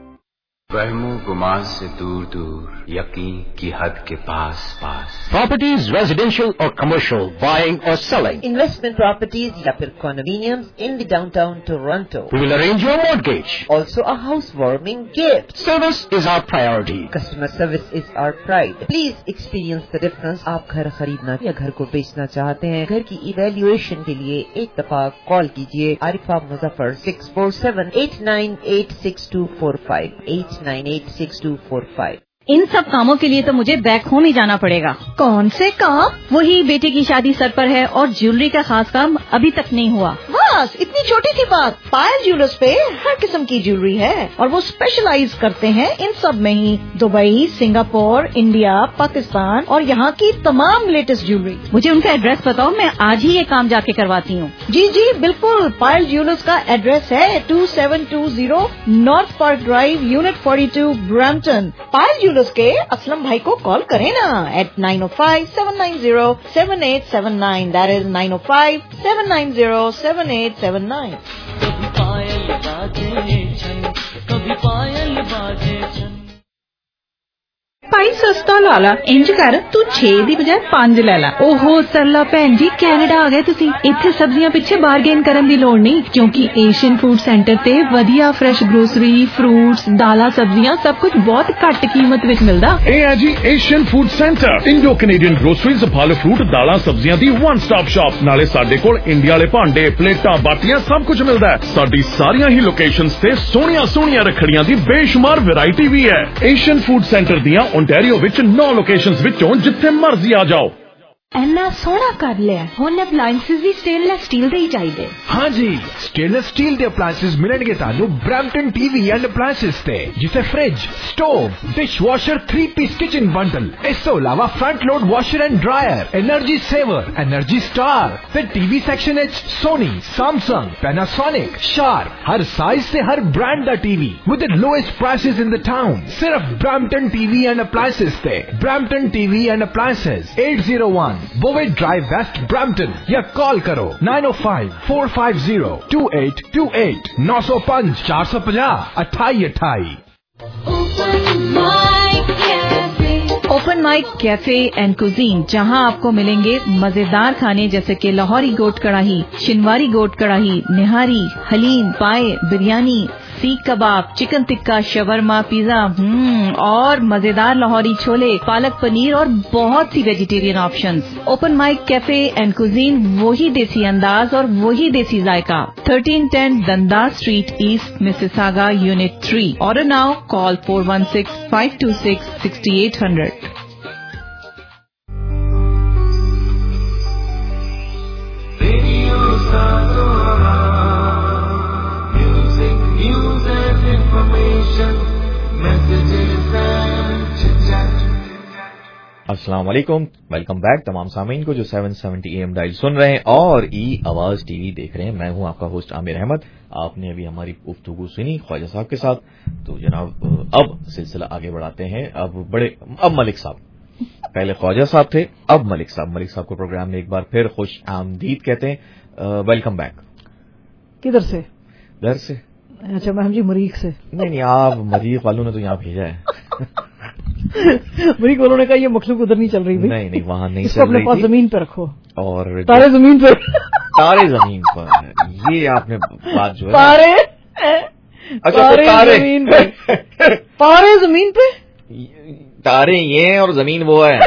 Speaker 4: वहमो गुमान से दूर दूर, यकीन की हद के पास पास।
Speaker 6: Properties, residential or commercial, buying or selling.
Speaker 5: Investment properties या फिर condominiums in the downtown Toronto.
Speaker 6: We will arrange your mortgage.
Speaker 5: Also a housewarming gift.
Speaker 6: Service is our priority.
Speaker 5: Customer service is our pride. Please experience the difference. आप घर खरीदना या घर को बेचना चाहते हैं, घर की इवैल्यूएशन के लिए एक दफा कॉल कीजिए। Arifa Muzaffar six four seven eight nine eight six two four five eight nine eight six two four five.
Speaker 16: इन सब कामों के लिए तो मुझे बैक होम ही जाना पड़ेगा।
Speaker 18: कौन से काम?
Speaker 16: वही बेटे की शादी सर पर है और ज्वेलरी का खास काम अभी तक नहीं हुआ।
Speaker 1: बस इतनी छोटी सी बात। पायल ज्वेलर्स पे हर किस्म की ज्वेलरी है और वो स्पेशलाइज करते हैं इन सब में ही। दुबई, सिंगापुर, इंडिया, पाकिस्तान और यहाँ की तमाम लेटेस्ट ज्वेलरी।
Speaker 16: मुझे उनका एड्रेस बताओ, मैं आज ही ये काम जाके करवाती हूँ।
Speaker 1: जी जी बिल्कुल। पायल ज्वेलर्स का एड्रेस है two seven two zero north park drive, unit forty two, Brampton. Payal jewellers के असलम भाई को कॉल करें ना at nine O five seven nine zero seven eight seven nine. That is nine O five seven nine zero seven eight seven nine.
Speaker 13: कभी पायल बाजे छन, कभी पायल बाजे छन।
Speaker 18: ਭਾਈ ਸਸਤਾ ਲਾ ਲਾ, ਇੰਜ ਕਰ ਤੂੰ ਛੇ ਦੀ ਬਜਾਏ ਪੰਜ ਲੈ ਲਾ।
Speaker 16: ਓਹੋ ਸਰਲਾ ਭੈਣ ਜੀ, ਕੈਨੇਡਾ ਆ ਗਏ ਤੁਸੀਂ। ਇੱਥੇ ਸਬਜ਼ੀਆਂ ਪਿੱਛੇ ਬਾਰਗੇਨ ਕਰਨ ਦੀ ਲੋੜ ਨਹੀਂ, ਕਿਉਂਕਿ ਏਸ਼ੀਅਨ ਫੂਡ ਸੈਂਟਰ ਤੇ ਵਧੀਆ ਫਰੈਸ਼ ਗਰੋਸਰੀ, ਫਰੂਟਸ, ਦਾਲਾਂ, ਸਬਜ਼ੀਆਂ ਸਭ ਕੁਝ ਬਹੁਤ ਘੱਟ ਕੀਮਤ ਵਿੱਚ ਮਿਲਦਾ।
Speaker 10: ਇਹ ਹੈ ਜੀ Asian food centre, Indo Canadian groceries, ਫਲ ਫਰੂਟ, ਦਾਲਾਂ, ਸਬਜ਼ੀਆਂ ਦੀ ਵਨ ਸਟਾਪ ਸ਼ਾਪ। ਨਾਲੇ ਸਾਡੇ ਕੋਲ ਇੰਡੀਆ ਵਾਲੇ ਭਾਂਡੇ, ਪਲੇਟਾਂ, ਬਾਟੀਆਂ ਸਭ ਕੁਝ ਮਿਲਦਾ ਹੈ। ਸਾਡੀ ਸਾਰੀਆਂ ਹੀ ਲੋਕੇਸ਼ਨਸ ਤੇ ਸੋਹਣੀਆਂ ਸੋਹਣੀਆਂ ਰੱਖੜੀਆਂ ਦੀ ਬੇਸ਼ੁਮਾਰ ਵੈਰਾਈਟੀ ਵੀ ਹੈ। ਏਸ਼ੀਅਨ ਫੂਡ ਸੈਂਟਰ ਦੀਆਂ ਓਨਟਾਰੀਓ ਵਿੱਚ ਨੌ ਲੋਕੇਸ਼ਨਸ ਵਿੱਚੋਂ ਜਿੱਥੇ ਮਰਜ਼ੀ ਆ ਜਾਓ।
Speaker 18: ਇੰਨਾ ਸੋਹਣਾ ਕਰ ਲਿਆ। ਹੁਣ ਅਪਲਾਈਐਂਸਿਸ ਵੀ ਸਟੇਨਲੈਸ ਸਟੀਲ ਦੇ ਹੀ ਚਾਹੀਦੇ।
Speaker 19: हाँ जी, स्टेनलेस स्टील ਦੇ ਅਪਲਾਈਐਂਸਿਸ ਮਿਲਣਗੇ ਤੁਹਾਨੂੰ ਬ੍ਰੈਂਪਟਨ ਟੀਵੀ ਐਂਡ ਅਪਲਾਈਐਂਸਿਸ ਤੇ, ਜਿਵੇਂ fridge, stove, dishwasher, three piece kitchen bundle. ਇਸ ਤੋਂ ਇਲਾਵਾ front load washer and dryer, energy saver, energy star ਤੇ ਟੀਵੀ ਸੈਕਸ਼ਨ ਵਿੱਚ ਸੋਨੀ, ਸੈਮਸੰਗ, ਪੈਨਾਸੋਨਿਕ, ਸ਼ਾਰਪ, ਹਰ ਸਾਈਜ਼ ਤੇ ਹਰ ਬ੍ਰਾਂਡ ਦਾ TV with the lowest prices in the town. ਸਿਰਫ ਬ੍ਰੈਂਪਟਨ ਟੀਵੀ ਐਂਡ ਅਪਲਾਈਐਂਸਿਸ ਤੇ। Brampton TV and appliances eight oh one Bovet Drive West Brampton या call करो nine oh five four five zero two eight two eight nine oh five four five zero अठाई अठाई।
Speaker 16: Open mic cafe and cuisine, जहां आपको मिलेंगे मजेदार खाने जैसे कि लाहौरी गोट कढ़ाई, शिनवारी गोट कढ़ाई, निहारी, हलीम, पाए, बिरयानी, सीख कबाब, चिकन टिक्का, शवरमा, पिज्जा, हम्म और मजेदार लाहौरी छोले, पालक पनीर और बहुत सी vegetarian options. Open mic cafe and cuisine, वही देसी अंदाज और वही देसी जायका। Thirteen ten Dundas street east, Mississauga, unit three. Order now, call four one six five two six sixty eight hundred.
Speaker 2: अस्सलाम वालेकुम, वेलकम बैक तमाम सामीन को जो seven seventy A M dial सुन रहे हैं और ई आवाज टीवी देख रहे हैं। मैं हूं आपका होस्ट आमिर अहमद। आपने अभी हमारी गुफ्तगू सुनी ख्वाजा साहब के साथ, तो जनाब अब सिलसिला आगे बढ़ाते हैं। अब बड़े अब मलिक साहब, पहले ख्वाजा साहब थे, अब मलिक साहब। मलिक साहब को प्रोग्राम में एक बार फिर खुश आमदीद कहते हैं। Welcome back.
Speaker 1: किधर से?
Speaker 2: घर से।
Speaker 1: اچھا میم جی مریخ سے.
Speaker 2: نہیں نہیں آپ مریخ والوں نے تو یہاں بھیجا ہے.
Speaker 1: مریخ والوں نے کہا یہ مخلوق ادھر نہیں چل رہی.
Speaker 2: نہیں نہیں وہاں نہیں
Speaker 1: چل رہی. اپنے پاس زمین پہ رکھو
Speaker 2: اور
Speaker 1: تارے زمین پہ.
Speaker 2: تارے زمین پر. یہ آپ نے بات جو ہے
Speaker 1: تارے
Speaker 2: تارے
Speaker 1: زمین پہ. تارے زمین پہ.
Speaker 2: تارے یہ اور زمین وہ ہے.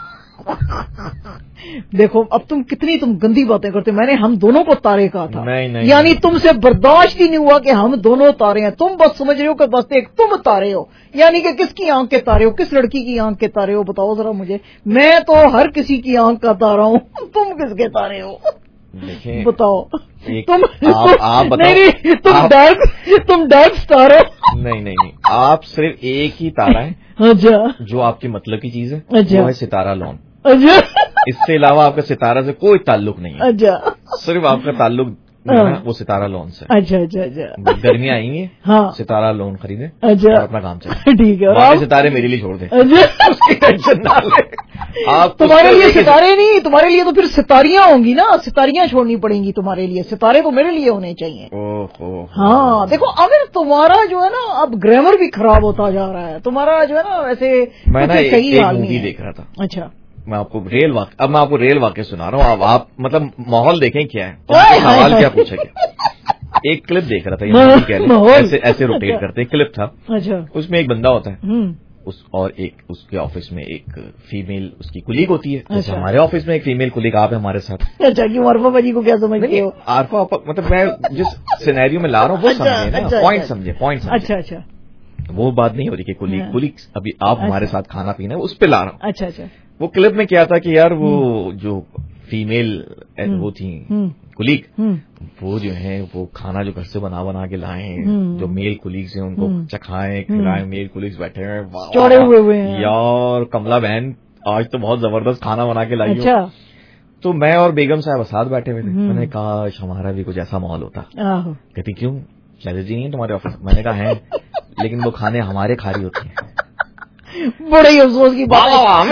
Speaker 1: دیکھو اب تم کتنی تم گندی باتیں کرتے. میں نے ہم دونوں کو تارے کہا تھا.
Speaker 2: نہیں نہیں
Speaker 1: یعنی تم سے برداشت ہی نہیں ہوا کہ ہم دونوں تارے ہیں. تم بس سمجھ رہے ہو کہ بس ایک تم تارے ہو. یعنی کہ کس کی آنکھ کے تارے ہو, کس لڑکی کی آنکھ کے تارے ہو بتاؤ ذرا مجھے. میں تو ہر کسی کی آنکھ کا تارا ہوں. تم کس کے تارے ہو بتاؤ. تم تم ڈارک تم ڈارک سٹار ہو.
Speaker 2: نہیں نہیں نہیں آپ صرف ایک ہی تارا ہے جو آپ کے مطلب کی چیز ہے, وہ ہے ستارہ لون. اس سے علاوہ آپ کا ستارہ سے کوئی تعلق نہیں ہے.
Speaker 1: اچھا
Speaker 2: صرف آپ کا تعلق وہ ستارہ لون سے.
Speaker 1: اچھا اچھا اچھا.
Speaker 2: گرمیاں آئیں گی
Speaker 1: ہاں
Speaker 2: ستارہ لون خریدے
Speaker 1: اور
Speaker 2: اپنا کام چلے.
Speaker 1: ٹھیک ہے.
Speaker 2: باقی ستارے میرے لیے چھوڑ دیں, اس کی ٹینشن نہ لیں. آپ
Speaker 1: تمہارے لیے ستارے نہیں, تمہارے لیے تو پھر ستاریاں ہوں گی نا. ستاریاں چھوڑنی پڑیں گی تمہارے لیے. ستارے تو میرے لیے ہونے چاہیے. ہاں دیکھو امیر تمہارا جو ہے نا اب گرامر بھی خراب ہوتا جا رہا ہے تمہارا جو ہے نا. ویسے
Speaker 2: میں نا ایک مووی دیکھ رہا تھا.
Speaker 1: اچھا
Speaker 2: میں آپ کو ریل واقع اب میں آپ کو ریل واقع سنا رہا ہوں. اب آپ مطلب ماحول دیکھیں کیا ہے, سوال کیا پوچھے گا. ایک کلپ دیکھ رہا تھا, ایسے ایسے روٹیٹ کرتے. ایک کلپ تھا, اس میں ایک بندہ ہوتا ہے اور ایک اس کے آفس میں ایک فیمیل اس کی کلیگ ہوتی ہے. جیسے ہمارے آفس میں ایک فیمیل کلیگ آپ ہیں ہمارے ساتھ.
Speaker 1: اچھا کیوں عارفہ باجی کو کیا سمجھتے ہو؟
Speaker 2: عارفہ مطلب میں جس سینیریو میں لا رہا ہوں وہ سمجھے نا, پوائنٹ سمجھے پوائنٹ.
Speaker 1: اچھا اچھا
Speaker 2: وہ بات نہیں ہو رہی کہ کلیگ کلیگ ابھی آپ ہمارے ساتھ کھانا پینا ہے اس پہ لا رہا ہوں.
Speaker 1: اچھا اچھا.
Speaker 2: وہ کلپ میں کیا تھا کہ یار وہ جو فیمیل وہ تھی کلیگ, وہ جو ہے وہ کھانا جو گھر سے بنا بنا کے لائیں, جو میل کلیگز ہیں ان کو چکھائیں کھلائیں. میل کلیگز بیٹھے ہیں یار. کملا بہن آج تو بہت زبردست کھانا بنا کے لائی ہو. تو میں اور بیگم صاحب ساتھ بیٹھے ہوئے تھے. میں نے کہا ہمارا بھی کچھ ایسا ماحول ہوتا. کہتی کیوں شاید جی نہیں تمہارے آفس. میں نے کہا ہے لیکن وہ کھانے ہمارے کھا رہی ہوتی ہیں.
Speaker 1: بڑے ہی افسوس کی بات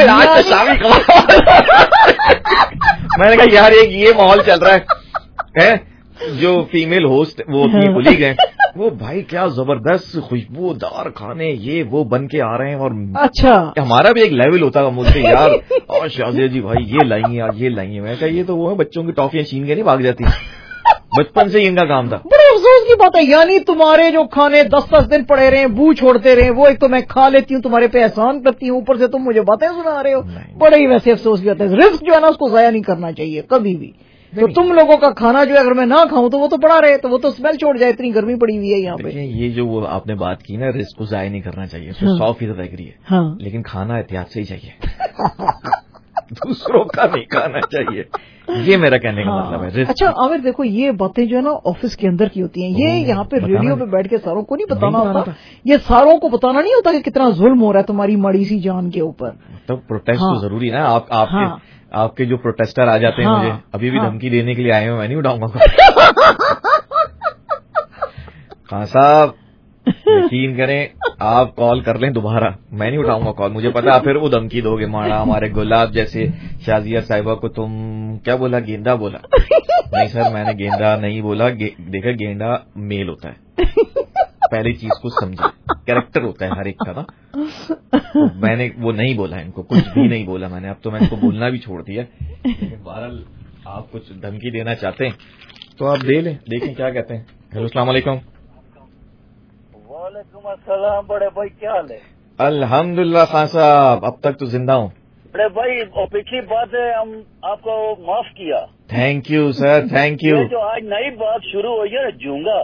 Speaker 2: میں نے کہا یار ایک یہ ماحول چل رہا ہے, جو فیمیل ہوسٹ وہ کلیگ ہیں وہ بھائی کیا زبردست خوشبودار کھانے یہ وہ بن کے آ رہے ہیں. اور
Speaker 1: اچھا
Speaker 2: ہمارا بھی ایک لیول ہوتا ہے مجھ سے یار, اور شازیہ جی بھائی یہ لائیں اور یہ لائیں. میں کہا یہ تو وہ ہے بچوں کی ٹافیاں چھین کے نہیں بھاگ جاتی. بچپن سے ہی ان کا کام تھا.
Speaker 1: بڑے افسوس کی بات ہے. یعنی تمہارے جو کھانے دس دس دن پڑے رہے بو چھوڑتے رہے, وہ ایک تو میں کھا لیتی ہوں تمہارے پہ احسان کرتی ہوں, اوپر سے تم مجھے باتیں سنا رہے ہو. بڑے ہی ویسے افسوس کی بات ہے. رزق جو ہے نا اس کو ضائع نہیں کرنا چاہیے کبھی بھی. تو تم لوگوں کا کھانا جو ہے اگر میں نہ کھاؤں تو وہ تو پڑا رہے, تو وہ تو اسمیل چھوڑ جائے. اتنی گرمی پڑی ہوئی ہے یہاں پہ.
Speaker 2: یہ جو وہ آپ نے بات کی نا رزق کو ضائع نہیں کرنا چاہیے, اس میں سو فیصد ایگری ہے, لیکن کھانا احتیاط سے ہی چاہیے, دوسروں کا نہیں کھانا چاہیے. یہ میرا کہنے کا مطلب ہے.
Speaker 1: اچھا عامر دیکھو یہ باتیں جو ہے نا آفس کے اندر کی ہوتی ہیں, یہ یہاں پہ ریڈیو پہ بیٹھ کے ساروں کو نہیں بتانا ہوتا. یہ ساروں کو بتانا نہیں ہوتا کہ کتنا ظلم ہو رہا ہے تمہاری ماڑی سی جان کے اوپر.
Speaker 2: تو پروٹیسٹ تو ضروری ہے نا. آپ آپ کے آپ کے جو پروٹیسٹر آ جاتے ہیں مجھے ابھی بھی دھمکی دینے کے لیے آئے ہیں, میں نہیں اٹھاؤں گا. خان صاحب یقین کریں آپ کال کر لیں دوبارہ, میں نہیں اٹھاؤں گا کال. مجھے پتا پھر وہ دھمکی دو گے. ماڑا ہمارے گلاب جیسے شازیہ صاحبہ کو تم کیا بولا, گیندا بولا. نہیں سر میں نے گیندا نہیں بولا. دیکھا گیندا میل ہوتا ہے, پہلی چیز کو سمجھے, کیریکٹر ہوتا ہے ہر ایک کا نا. میں نے وہ نہیں بولا, ان کو کچھ بھی نہیں بولا میں نے. اب تو میں ان کو بولنا بھی چھوڑ دیا. لیکن بہرحال آپ کچھ دھمکی دینا چاہتے ہیں تو آپ دے لیں, دیکھیں کیا کہتے ہیں. ہیلو السلام علیکم.
Speaker 7: وعلیکم السلام. بڑے بھائی کیا حال ہے؟
Speaker 2: الحمد للہ خان صاحب, اب تک تو زندہ ہوں.
Speaker 7: بڑے بھائی پچھلی بات ہے ہم آپ کو معاف کیا.
Speaker 2: Thank you sir, thank you.
Speaker 7: جو آج نئی بات شروع ہوئی ہے نا جونگا.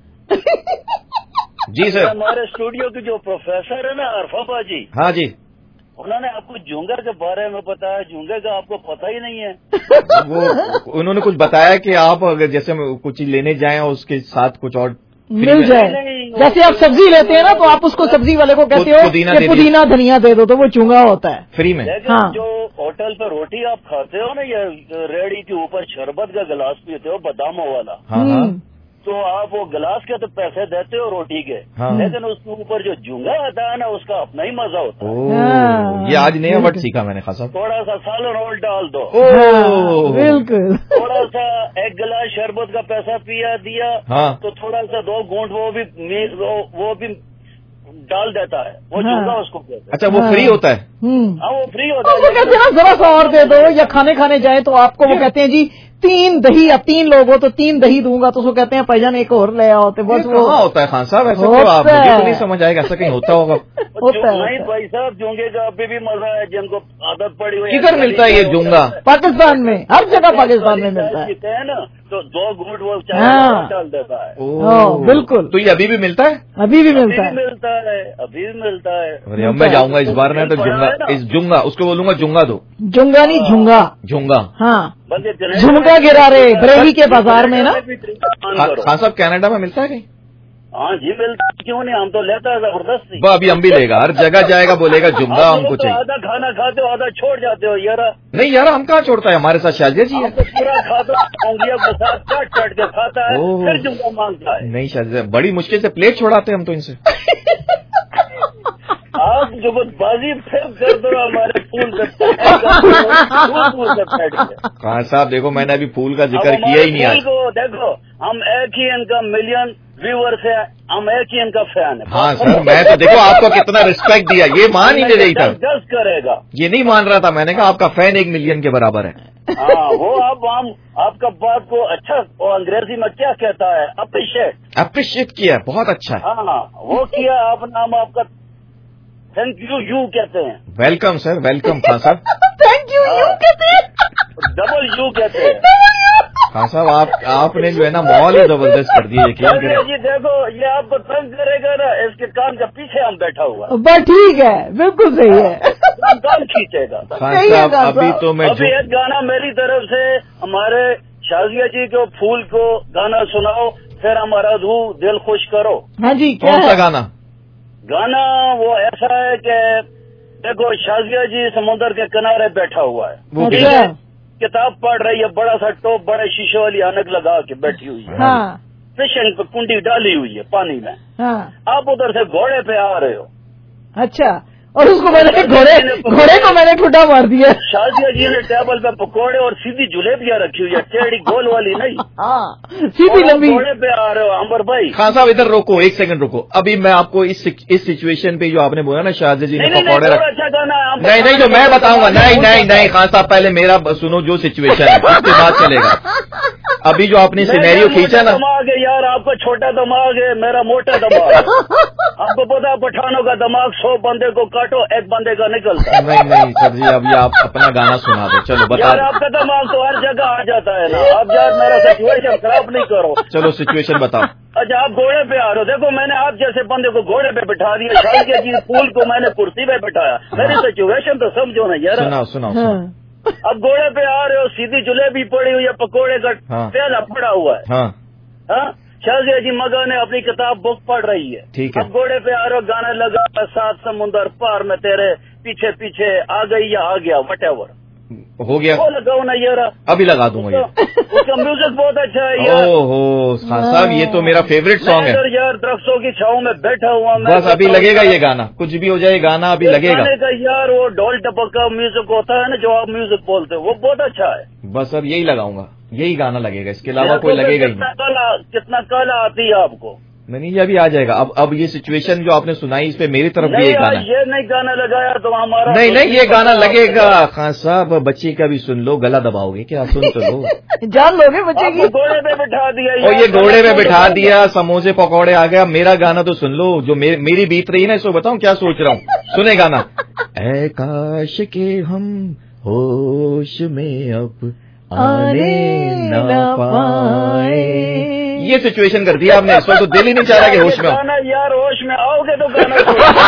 Speaker 2: جی سر.
Speaker 7: ہمارے اسٹوڈیو کے جو پروفیسر ہے نا عارفہ باجی,
Speaker 2: ہاں جی,
Speaker 7: انہوں نے آپ کو جونگا کے بارے میں بتایا. جونگے کا آپ کو پتہ ہی نہیں ہے.
Speaker 2: وہ انہوں نے کچھ بتایا کہ آپ اگر جیسے کچھ لینے جائیں اور اس کے ساتھ کچھ اور
Speaker 1: مل جائے, جیسے آپ سبزی لیتے ہیں نا تو آپ اس کو سبزی والے کو کہتے ہو کہ پودینہ دھنیا دے دو تو وہ چونگا ہوتا ہے
Speaker 2: فری میں.
Speaker 7: ہاں جو ہوٹل پہ روٹی آپ کھاتے ہو نا, یہ ریڑھی کے اوپر شربت کا گلاس پیتے ہو باداموں والا,
Speaker 2: ہاں
Speaker 7: तो आप वो गिलास के तो पैसे देते हो रोटी के,
Speaker 2: हाँ।
Speaker 7: लेकिन उसके ऊपर जो जूंगा आता है ना उसका अपना ही मजा होता है।
Speaker 2: हाँ। ये आज नया वर्ड सीखा मैंने खासा।
Speaker 7: थोड़ा सा सालन ओल डाल दो,
Speaker 1: बिल्कुल।
Speaker 7: थोड़ा सा एक गिलास शरबत का पैसा पिया दिया,
Speaker 2: हाँ।
Speaker 7: तो थोड़ा सा दो घूंट वो भी वो, वो भी डाल देता है, वो हाँ। जूंगा उसको कहते हैं।
Speaker 2: अच्छा, वो हाँ। फ्री होता है?
Speaker 7: हाँ, वो फ्री होता है।
Speaker 1: वो कहते हैं ना जरा सा और दे दो, या खाने खाने जाए तो आपको वो कहते हैं जी तीन दही, अब तीन लोग हो तो तीन दही दूंगा, तो उसको कहते हैं भाईजान एक और ले आओ। तो बस वो
Speaker 2: होता है खान साहब, ऐसा तो आप मुझे तो नहीं समझ आएगा, ऐसा कहीं होता होगा।
Speaker 1: होता है
Speaker 7: नहीं भाई साहब, जूंगे का अभी भी मजा है, जिनको आदत पड़ी हुई।
Speaker 2: किधर मिलता है ये जूंगा?
Speaker 1: पाकिस्तान में, हर जगह पाकिस्तान में मिलता है
Speaker 7: ना, तो दो घूंट वो चाय डाल देता है।
Speaker 1: बिल्कुल।
Speaker 2: तो ये अभी भी मिलता है?
Speaker 1: अभी भी मिलता है,
Speaker 7: मिलता है, अभी भी मिलता है।
Speaker 2: अब मैं जाऊंगा इस बार में तो जुंगा, इस जुंगा उसको बोलूंगा जुंगा दो।
Speaker 1: जुंगा नहीं, झुंगा।
Speaker 2: झुंगा,
Speaker 1: हाँ। झुमका गिरा रहे बरेली के बाजार में ना।
Speaker 2: खान साहब कैनेडा में मिलता है कहीं?
Speaker 7: हाँ जी मिलता है, क्यों नहीं, हम तो लेता है जबरदस्ती।
Speaker 2: वो अभी हम भी लेगा, हर जगह जाएगा बोलेगा जुंगा हमको चाहिए।
Speaker 7: आधा खाना खाते हो, आधा छोड़ जाते हो यार।
Speaker 2: नहीं यार, हम कहाँ छोड़ता है, हमारे साथ शाजिया जी है।
Speaker 7: तो पूरा खाता उंगलियों के साथ काट काट के खाता है, फिर जुंगा मांगता है।
Speaker 2: नहीं शाजिया, बड़ी मुश्किल से प्लेट छोड़ाते हैं हम तो इनसे।
Speaker 7: आप जुगतबाजी फिर कर दो हमारे फूल से।
Speaker 2: खान साहब देखो, मैंने अभी फूल का जिक्र किया ही नहीं आज।
Speaker 7: देखो, हम एक ही इनका मिलियन व्यूअर्स है, हम एक ही इनका फैन है।
Speaker 2: हाँ सर, मैं तो देखो आपको कितना रिस्पेक्ट दिया, ये मान ही नहीं रही था।
Speaker 7: जज करेगा,
Speaker 2: ये नहीं मान रहा था, मैंने कहा आपका फैन एक मिलियन के बराबर है।
Speaker 7: हाँ, वो आप हम आपका बात को अच्छा, वो अंग्रेजी में क्या कहता है, अप्रिशिएट।
Speaker 2: अप्रिशिएट किया, बहुत अच्छा है।
Speaker 7: हाँ, वो किया आपने, हम आपका थैंक यू यू कहते हैं।
Speaker 2: वेलकम सर, वेलकम खान साहब।
Speaker 1: थैंक यू यू कहते हैं,
Speaker 7: डबल यू कहते हैं।
Speaker 2: खान साहब आप आपने जो है ना माहौल ही जबरदस्त कर दिया, यकीन करें
Speaker 7: जी। देखो, ये आपको तंग करेगा ना, इसके कान का पीछे हम बैठा हुआ।
Speaker 1: बस ठीक है, बिल्कुल सही है,
Speaker 7: कान खींचेगा।
Speaker 2: खान साहब अभी तो मैं
Speaker 7: अभी एक गाना मेरी तरफ से हमारे शाजिया जी को, फूल को गाना सुनाओ, फिर हमारा दू दिल खुश करो।
Speaker 1: हाँ जी,
Speaker 2: कौन सा गाना?
Speaker 7: गाना वो ऐसा है कि देखो, शाजिया जी समुद्र के किनारे बैठा हुआ है,
Speaker 2: वो
Speaker 7: किताब पढ़ रही है, बड़ा सा टोप बड़े शीशे वाली ऐनक लगा के बैठी हुई है।
Speaker 1: हाँ।
Speaker 7: फिशिंग पे कुंडी डाली हुई है पानी में।
Speaker 1: हाँ।
Speaker 7: आप उधर से घोड़े पे आ रहे हो।
Speaker 1: अच्छा, और उसको मैंने घोड़े घोड़े को मैंने ठुड्डा मार दिया।
Speaker 7: शाजिया जी ने टेबल पे पकौड़े और सीधी जलेबियां रखी हुई है, टेढ़ी गोल वाली नहीं।
Speaker 1: हाँ, सीधी लंबी।
Speaker 7: घोड़े पे आ रहे हो अंबर भाई।
Speaker 2: खान साहब इधर रोको, एक सेकंड रुको। अभी मैं आपको इस इस सिचुएशन पे जो आपने बोला ना, शाजिया जी ने पकौड़े रखे,
Speaker 7: अच्छा गाना है।
Speaker 2: नहीं नहीं, जो मैं बताऊंगा, नहीं नहीं नहीं खान साहब पहले मेरा सुनो, जो सिचुएशन है उसके बाद चलेगा। अभी जो आपने सिनेरियो खींचा ना,
Speaker 7: दिमाग है यार, आपका छोटा दिमाग है, मेरा मोटा दिमाग। आपको पता है पठानों का दिमाग सौ बंदे को काटो एक बंदे का निकलता है।
Speaker 2: नहीं नहीं सर जी, अभी आप अपना गाना सुना दो, चलो बता।
Speaker 7: यार आपका दिमाग तो हर जगह आ जाता है ना, आप यार मेरा सिचुएशन खराब नहीं करो।
Speaker 2: चलो सिचुएशन बताओ।
Speaker 7: अच्छा, आप घोड़े पे आ रहे हो, देखो मैंने आप जैसे बंदे को घोड़े पे बिठा दिया, शाजिया जी फूल को मैंने कुर्सी पे बिठाया। मेरी सिचुएशन तो समझो ना यार।
Speaker 2: सुनाओ सुनाओ।
Speaker 7: अब घोड़े पे आ रहे हो, सीधी जलेबी पड़ी हुई है, पकौड़े का तेल पड़ा हुआ है।
Speaker 2: हाँ
Speaker 7: हाँ, शाजिया जी मगा ने अपनी किताब बुक पढ़ रही है।
Speaker 2: ठीक है।
Speaker 7: अब घोड़े पे आ रहे हो, गाना लगा, सात समुंदर पार में तेरे पीछे पीछे आ गई या आ गया, वट एवर
Speaker 2: हो गया।
Speaker 7: वो लगाओ ना यार,
Speaker 2: अभी लगा दूंगा ये।
Speaker 7: उसका म्यूजिक बहुत अच्छा है यार।
Speaker 2: ओहो खान साहब, ये तो मेरा फेवरेट सॉन्ग है
Speaker 7: यार। दरख्तों की छाव में बैठा हुआ मैं,
Speaker 2: बस अभी लगेगा ये गाना, कुछ भी हो जाए गाना अभी लगेगा
Speaker 7: यार। वो ढोल टपक का म्यूजिक होता है ना, जो आप म्यूजिक बोलते हो, वो बहुत अच्छा है।
Speaker 2: बस अब यही लगाऊंगा, यही गाना लगेगा, इसके अलावा कोई लगेगा ही नहीं।
Speaker 7: कितना कला आती है आपको?
Speaker 2: नहीं, ये अभी आ जाएगा। अब अब ये सिचुएशन जो आपने सुनाई, इस पे मेरी तरफ भी एक गाना,
Speaker 7: ये नहीं गाना लगाया तो हमारा
Speaker 2: नहीं नहीं, ये गाना लगेगा। खान साहब बच्चे का भी सुन लो, गला दबाओगे क्या? सुन तो लो,
Speaker 1: जान लोगे बच्चे की।
Speaker 7: घोड़े पे बिठा दिया,
Speaker 2: और ये घोड़े पे बिठा दिया, समोसे पकौड़े आ गया। मेरा गाना तो सुन लो, जो मेरी, मेरी बीत रही है ना, इसको बताऊं क्या सोच रहा हूँ। सुने गाना। ऐ काश के हम होश में अब आने न पाए। ये सिचुएशन कर दिया आपने, इस वक्त तो दिल ही नहीं चाह रहा कि होश में
Speaker 7: गाना यार, होश में आओगे तो गाना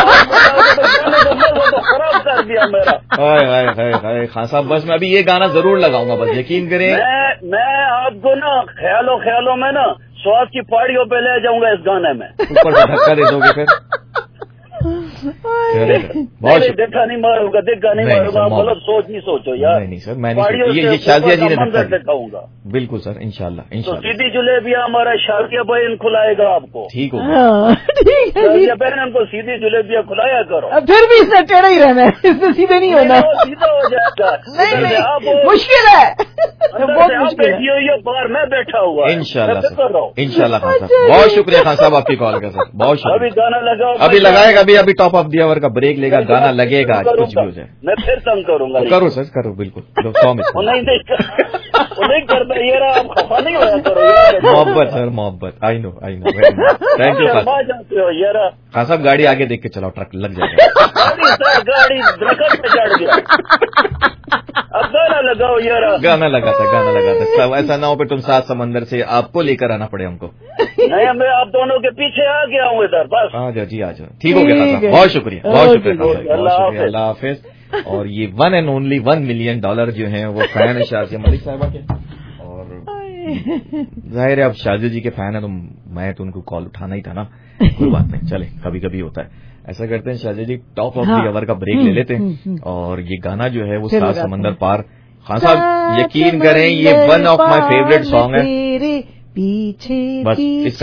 Speaker 7: तो खराब कर दिया मेरा।
Speaker 2: हाय हाय हाय हाय खान साहब, बस मैं अभी ये गाना जरूर लगाऊंगा, बस यकीन करें।
Speaker 7: मैं मैं आपको ना ख्यालों ख्यालों में ना स्वाद की पहाड़ियों पे ले जाऊंगा इस गाने में।
Speaker 2: ऊपर से धक्का दे दोगे फिर।
Speaker 7: बहुत देखा नहीं मारूंगा, देखा नहीं मारूंगा, गलत सोच नहीं सोचो यार।
Speaker 2: नहीं नहीं सर, मैं ये शाजिया जी ने
Speaker 7: दिखाऊंगा।
Speaker 2: बिल्कुल सर, इंशाल्लाह इंशाल्लाह।
Speaker 7: तो सीधी जलेबियाँ हमारा शाजिया बहन खुलाएगा आपको।
Speaker 2: ठीक हो,
Speaker 7: शाजिया बहन हमको सीधी जलेबियाँ खुलाया करो।
Speaker 1: फिर भी इसने टेढ़ा ही रहना है, इससे सीधे नहीं होना।
Speaker 7: सीधा हो जाएगा।
Speaker 1: नहीं मुश्किल है, बहुत मुश्किल है।
Speaker 7: बाहर मैं बैठा हुआ
Speaker 2: इंशाल्लाह इंशाल्लाह। खान साहब बहुत शुक्रिया खान साहब आपकी कॉल का सर, बहुत शुक्रिया।
Speaker 7: अभी गाना लगाओ,
Speaker 2: अभी लगाएगा, अभी अभी टॉप ऑफ दी आवर का ब्रेक लेगा, गाना लगेगा, आज कुछ भी हो जाए।
Speaker 7: मैं फिर तंग करूंगा।
Speaker 2: करो सर, करो बिल्कुल, सौ में
Speaker 7: नहीं करता ये रहा, आप खफा नहीं होया करो यार।
Speaker 2: मोहब्बत सर मोहब्बत, I know I know, thank you Khan Sahab. गाड़ी आगे देख के चलाओ, ट्रक लग जाएगा।
Speaker 7: गाड़ी दरख्त पे चढ़ गया। अब गाना लगाओ यार।
Speaker 2: गाना लगाता गाना लगाता सब, ऐसा ना हो पे तुम सात समंदर से आपको लेकर आना पड़े हमको।
Speaker 7: नहीं, मैं आप दोनों के पीछे आ गया हूँ इधर, बस
Speaker 2: आ जाओ जी, आ जाओ। ठीक हो गया, बहुत शुक्रिया, बहुत शुक्रिया, बहुत शुक्रिया, अल्लाह हाफिज। और ये one and only one million dollar जो है वो फैन है शाजिया मलिक साहिबा के, और जाहिर है अब शाजिया जी के फैन है तो मैं तो उनको कॉल उठाना ही था ना। कोई बात नहीं, चले, कभी कभी होता है। ऐसा करते हैं Shazia ji, top of the hour का ब्रेक ले लेते हैं, और ये गाना जो है वो सात समंदर पार। खान साहब यकीन करें, ये one of my favourite song है,
Speaker 1: पीछे
Speaker 2: बस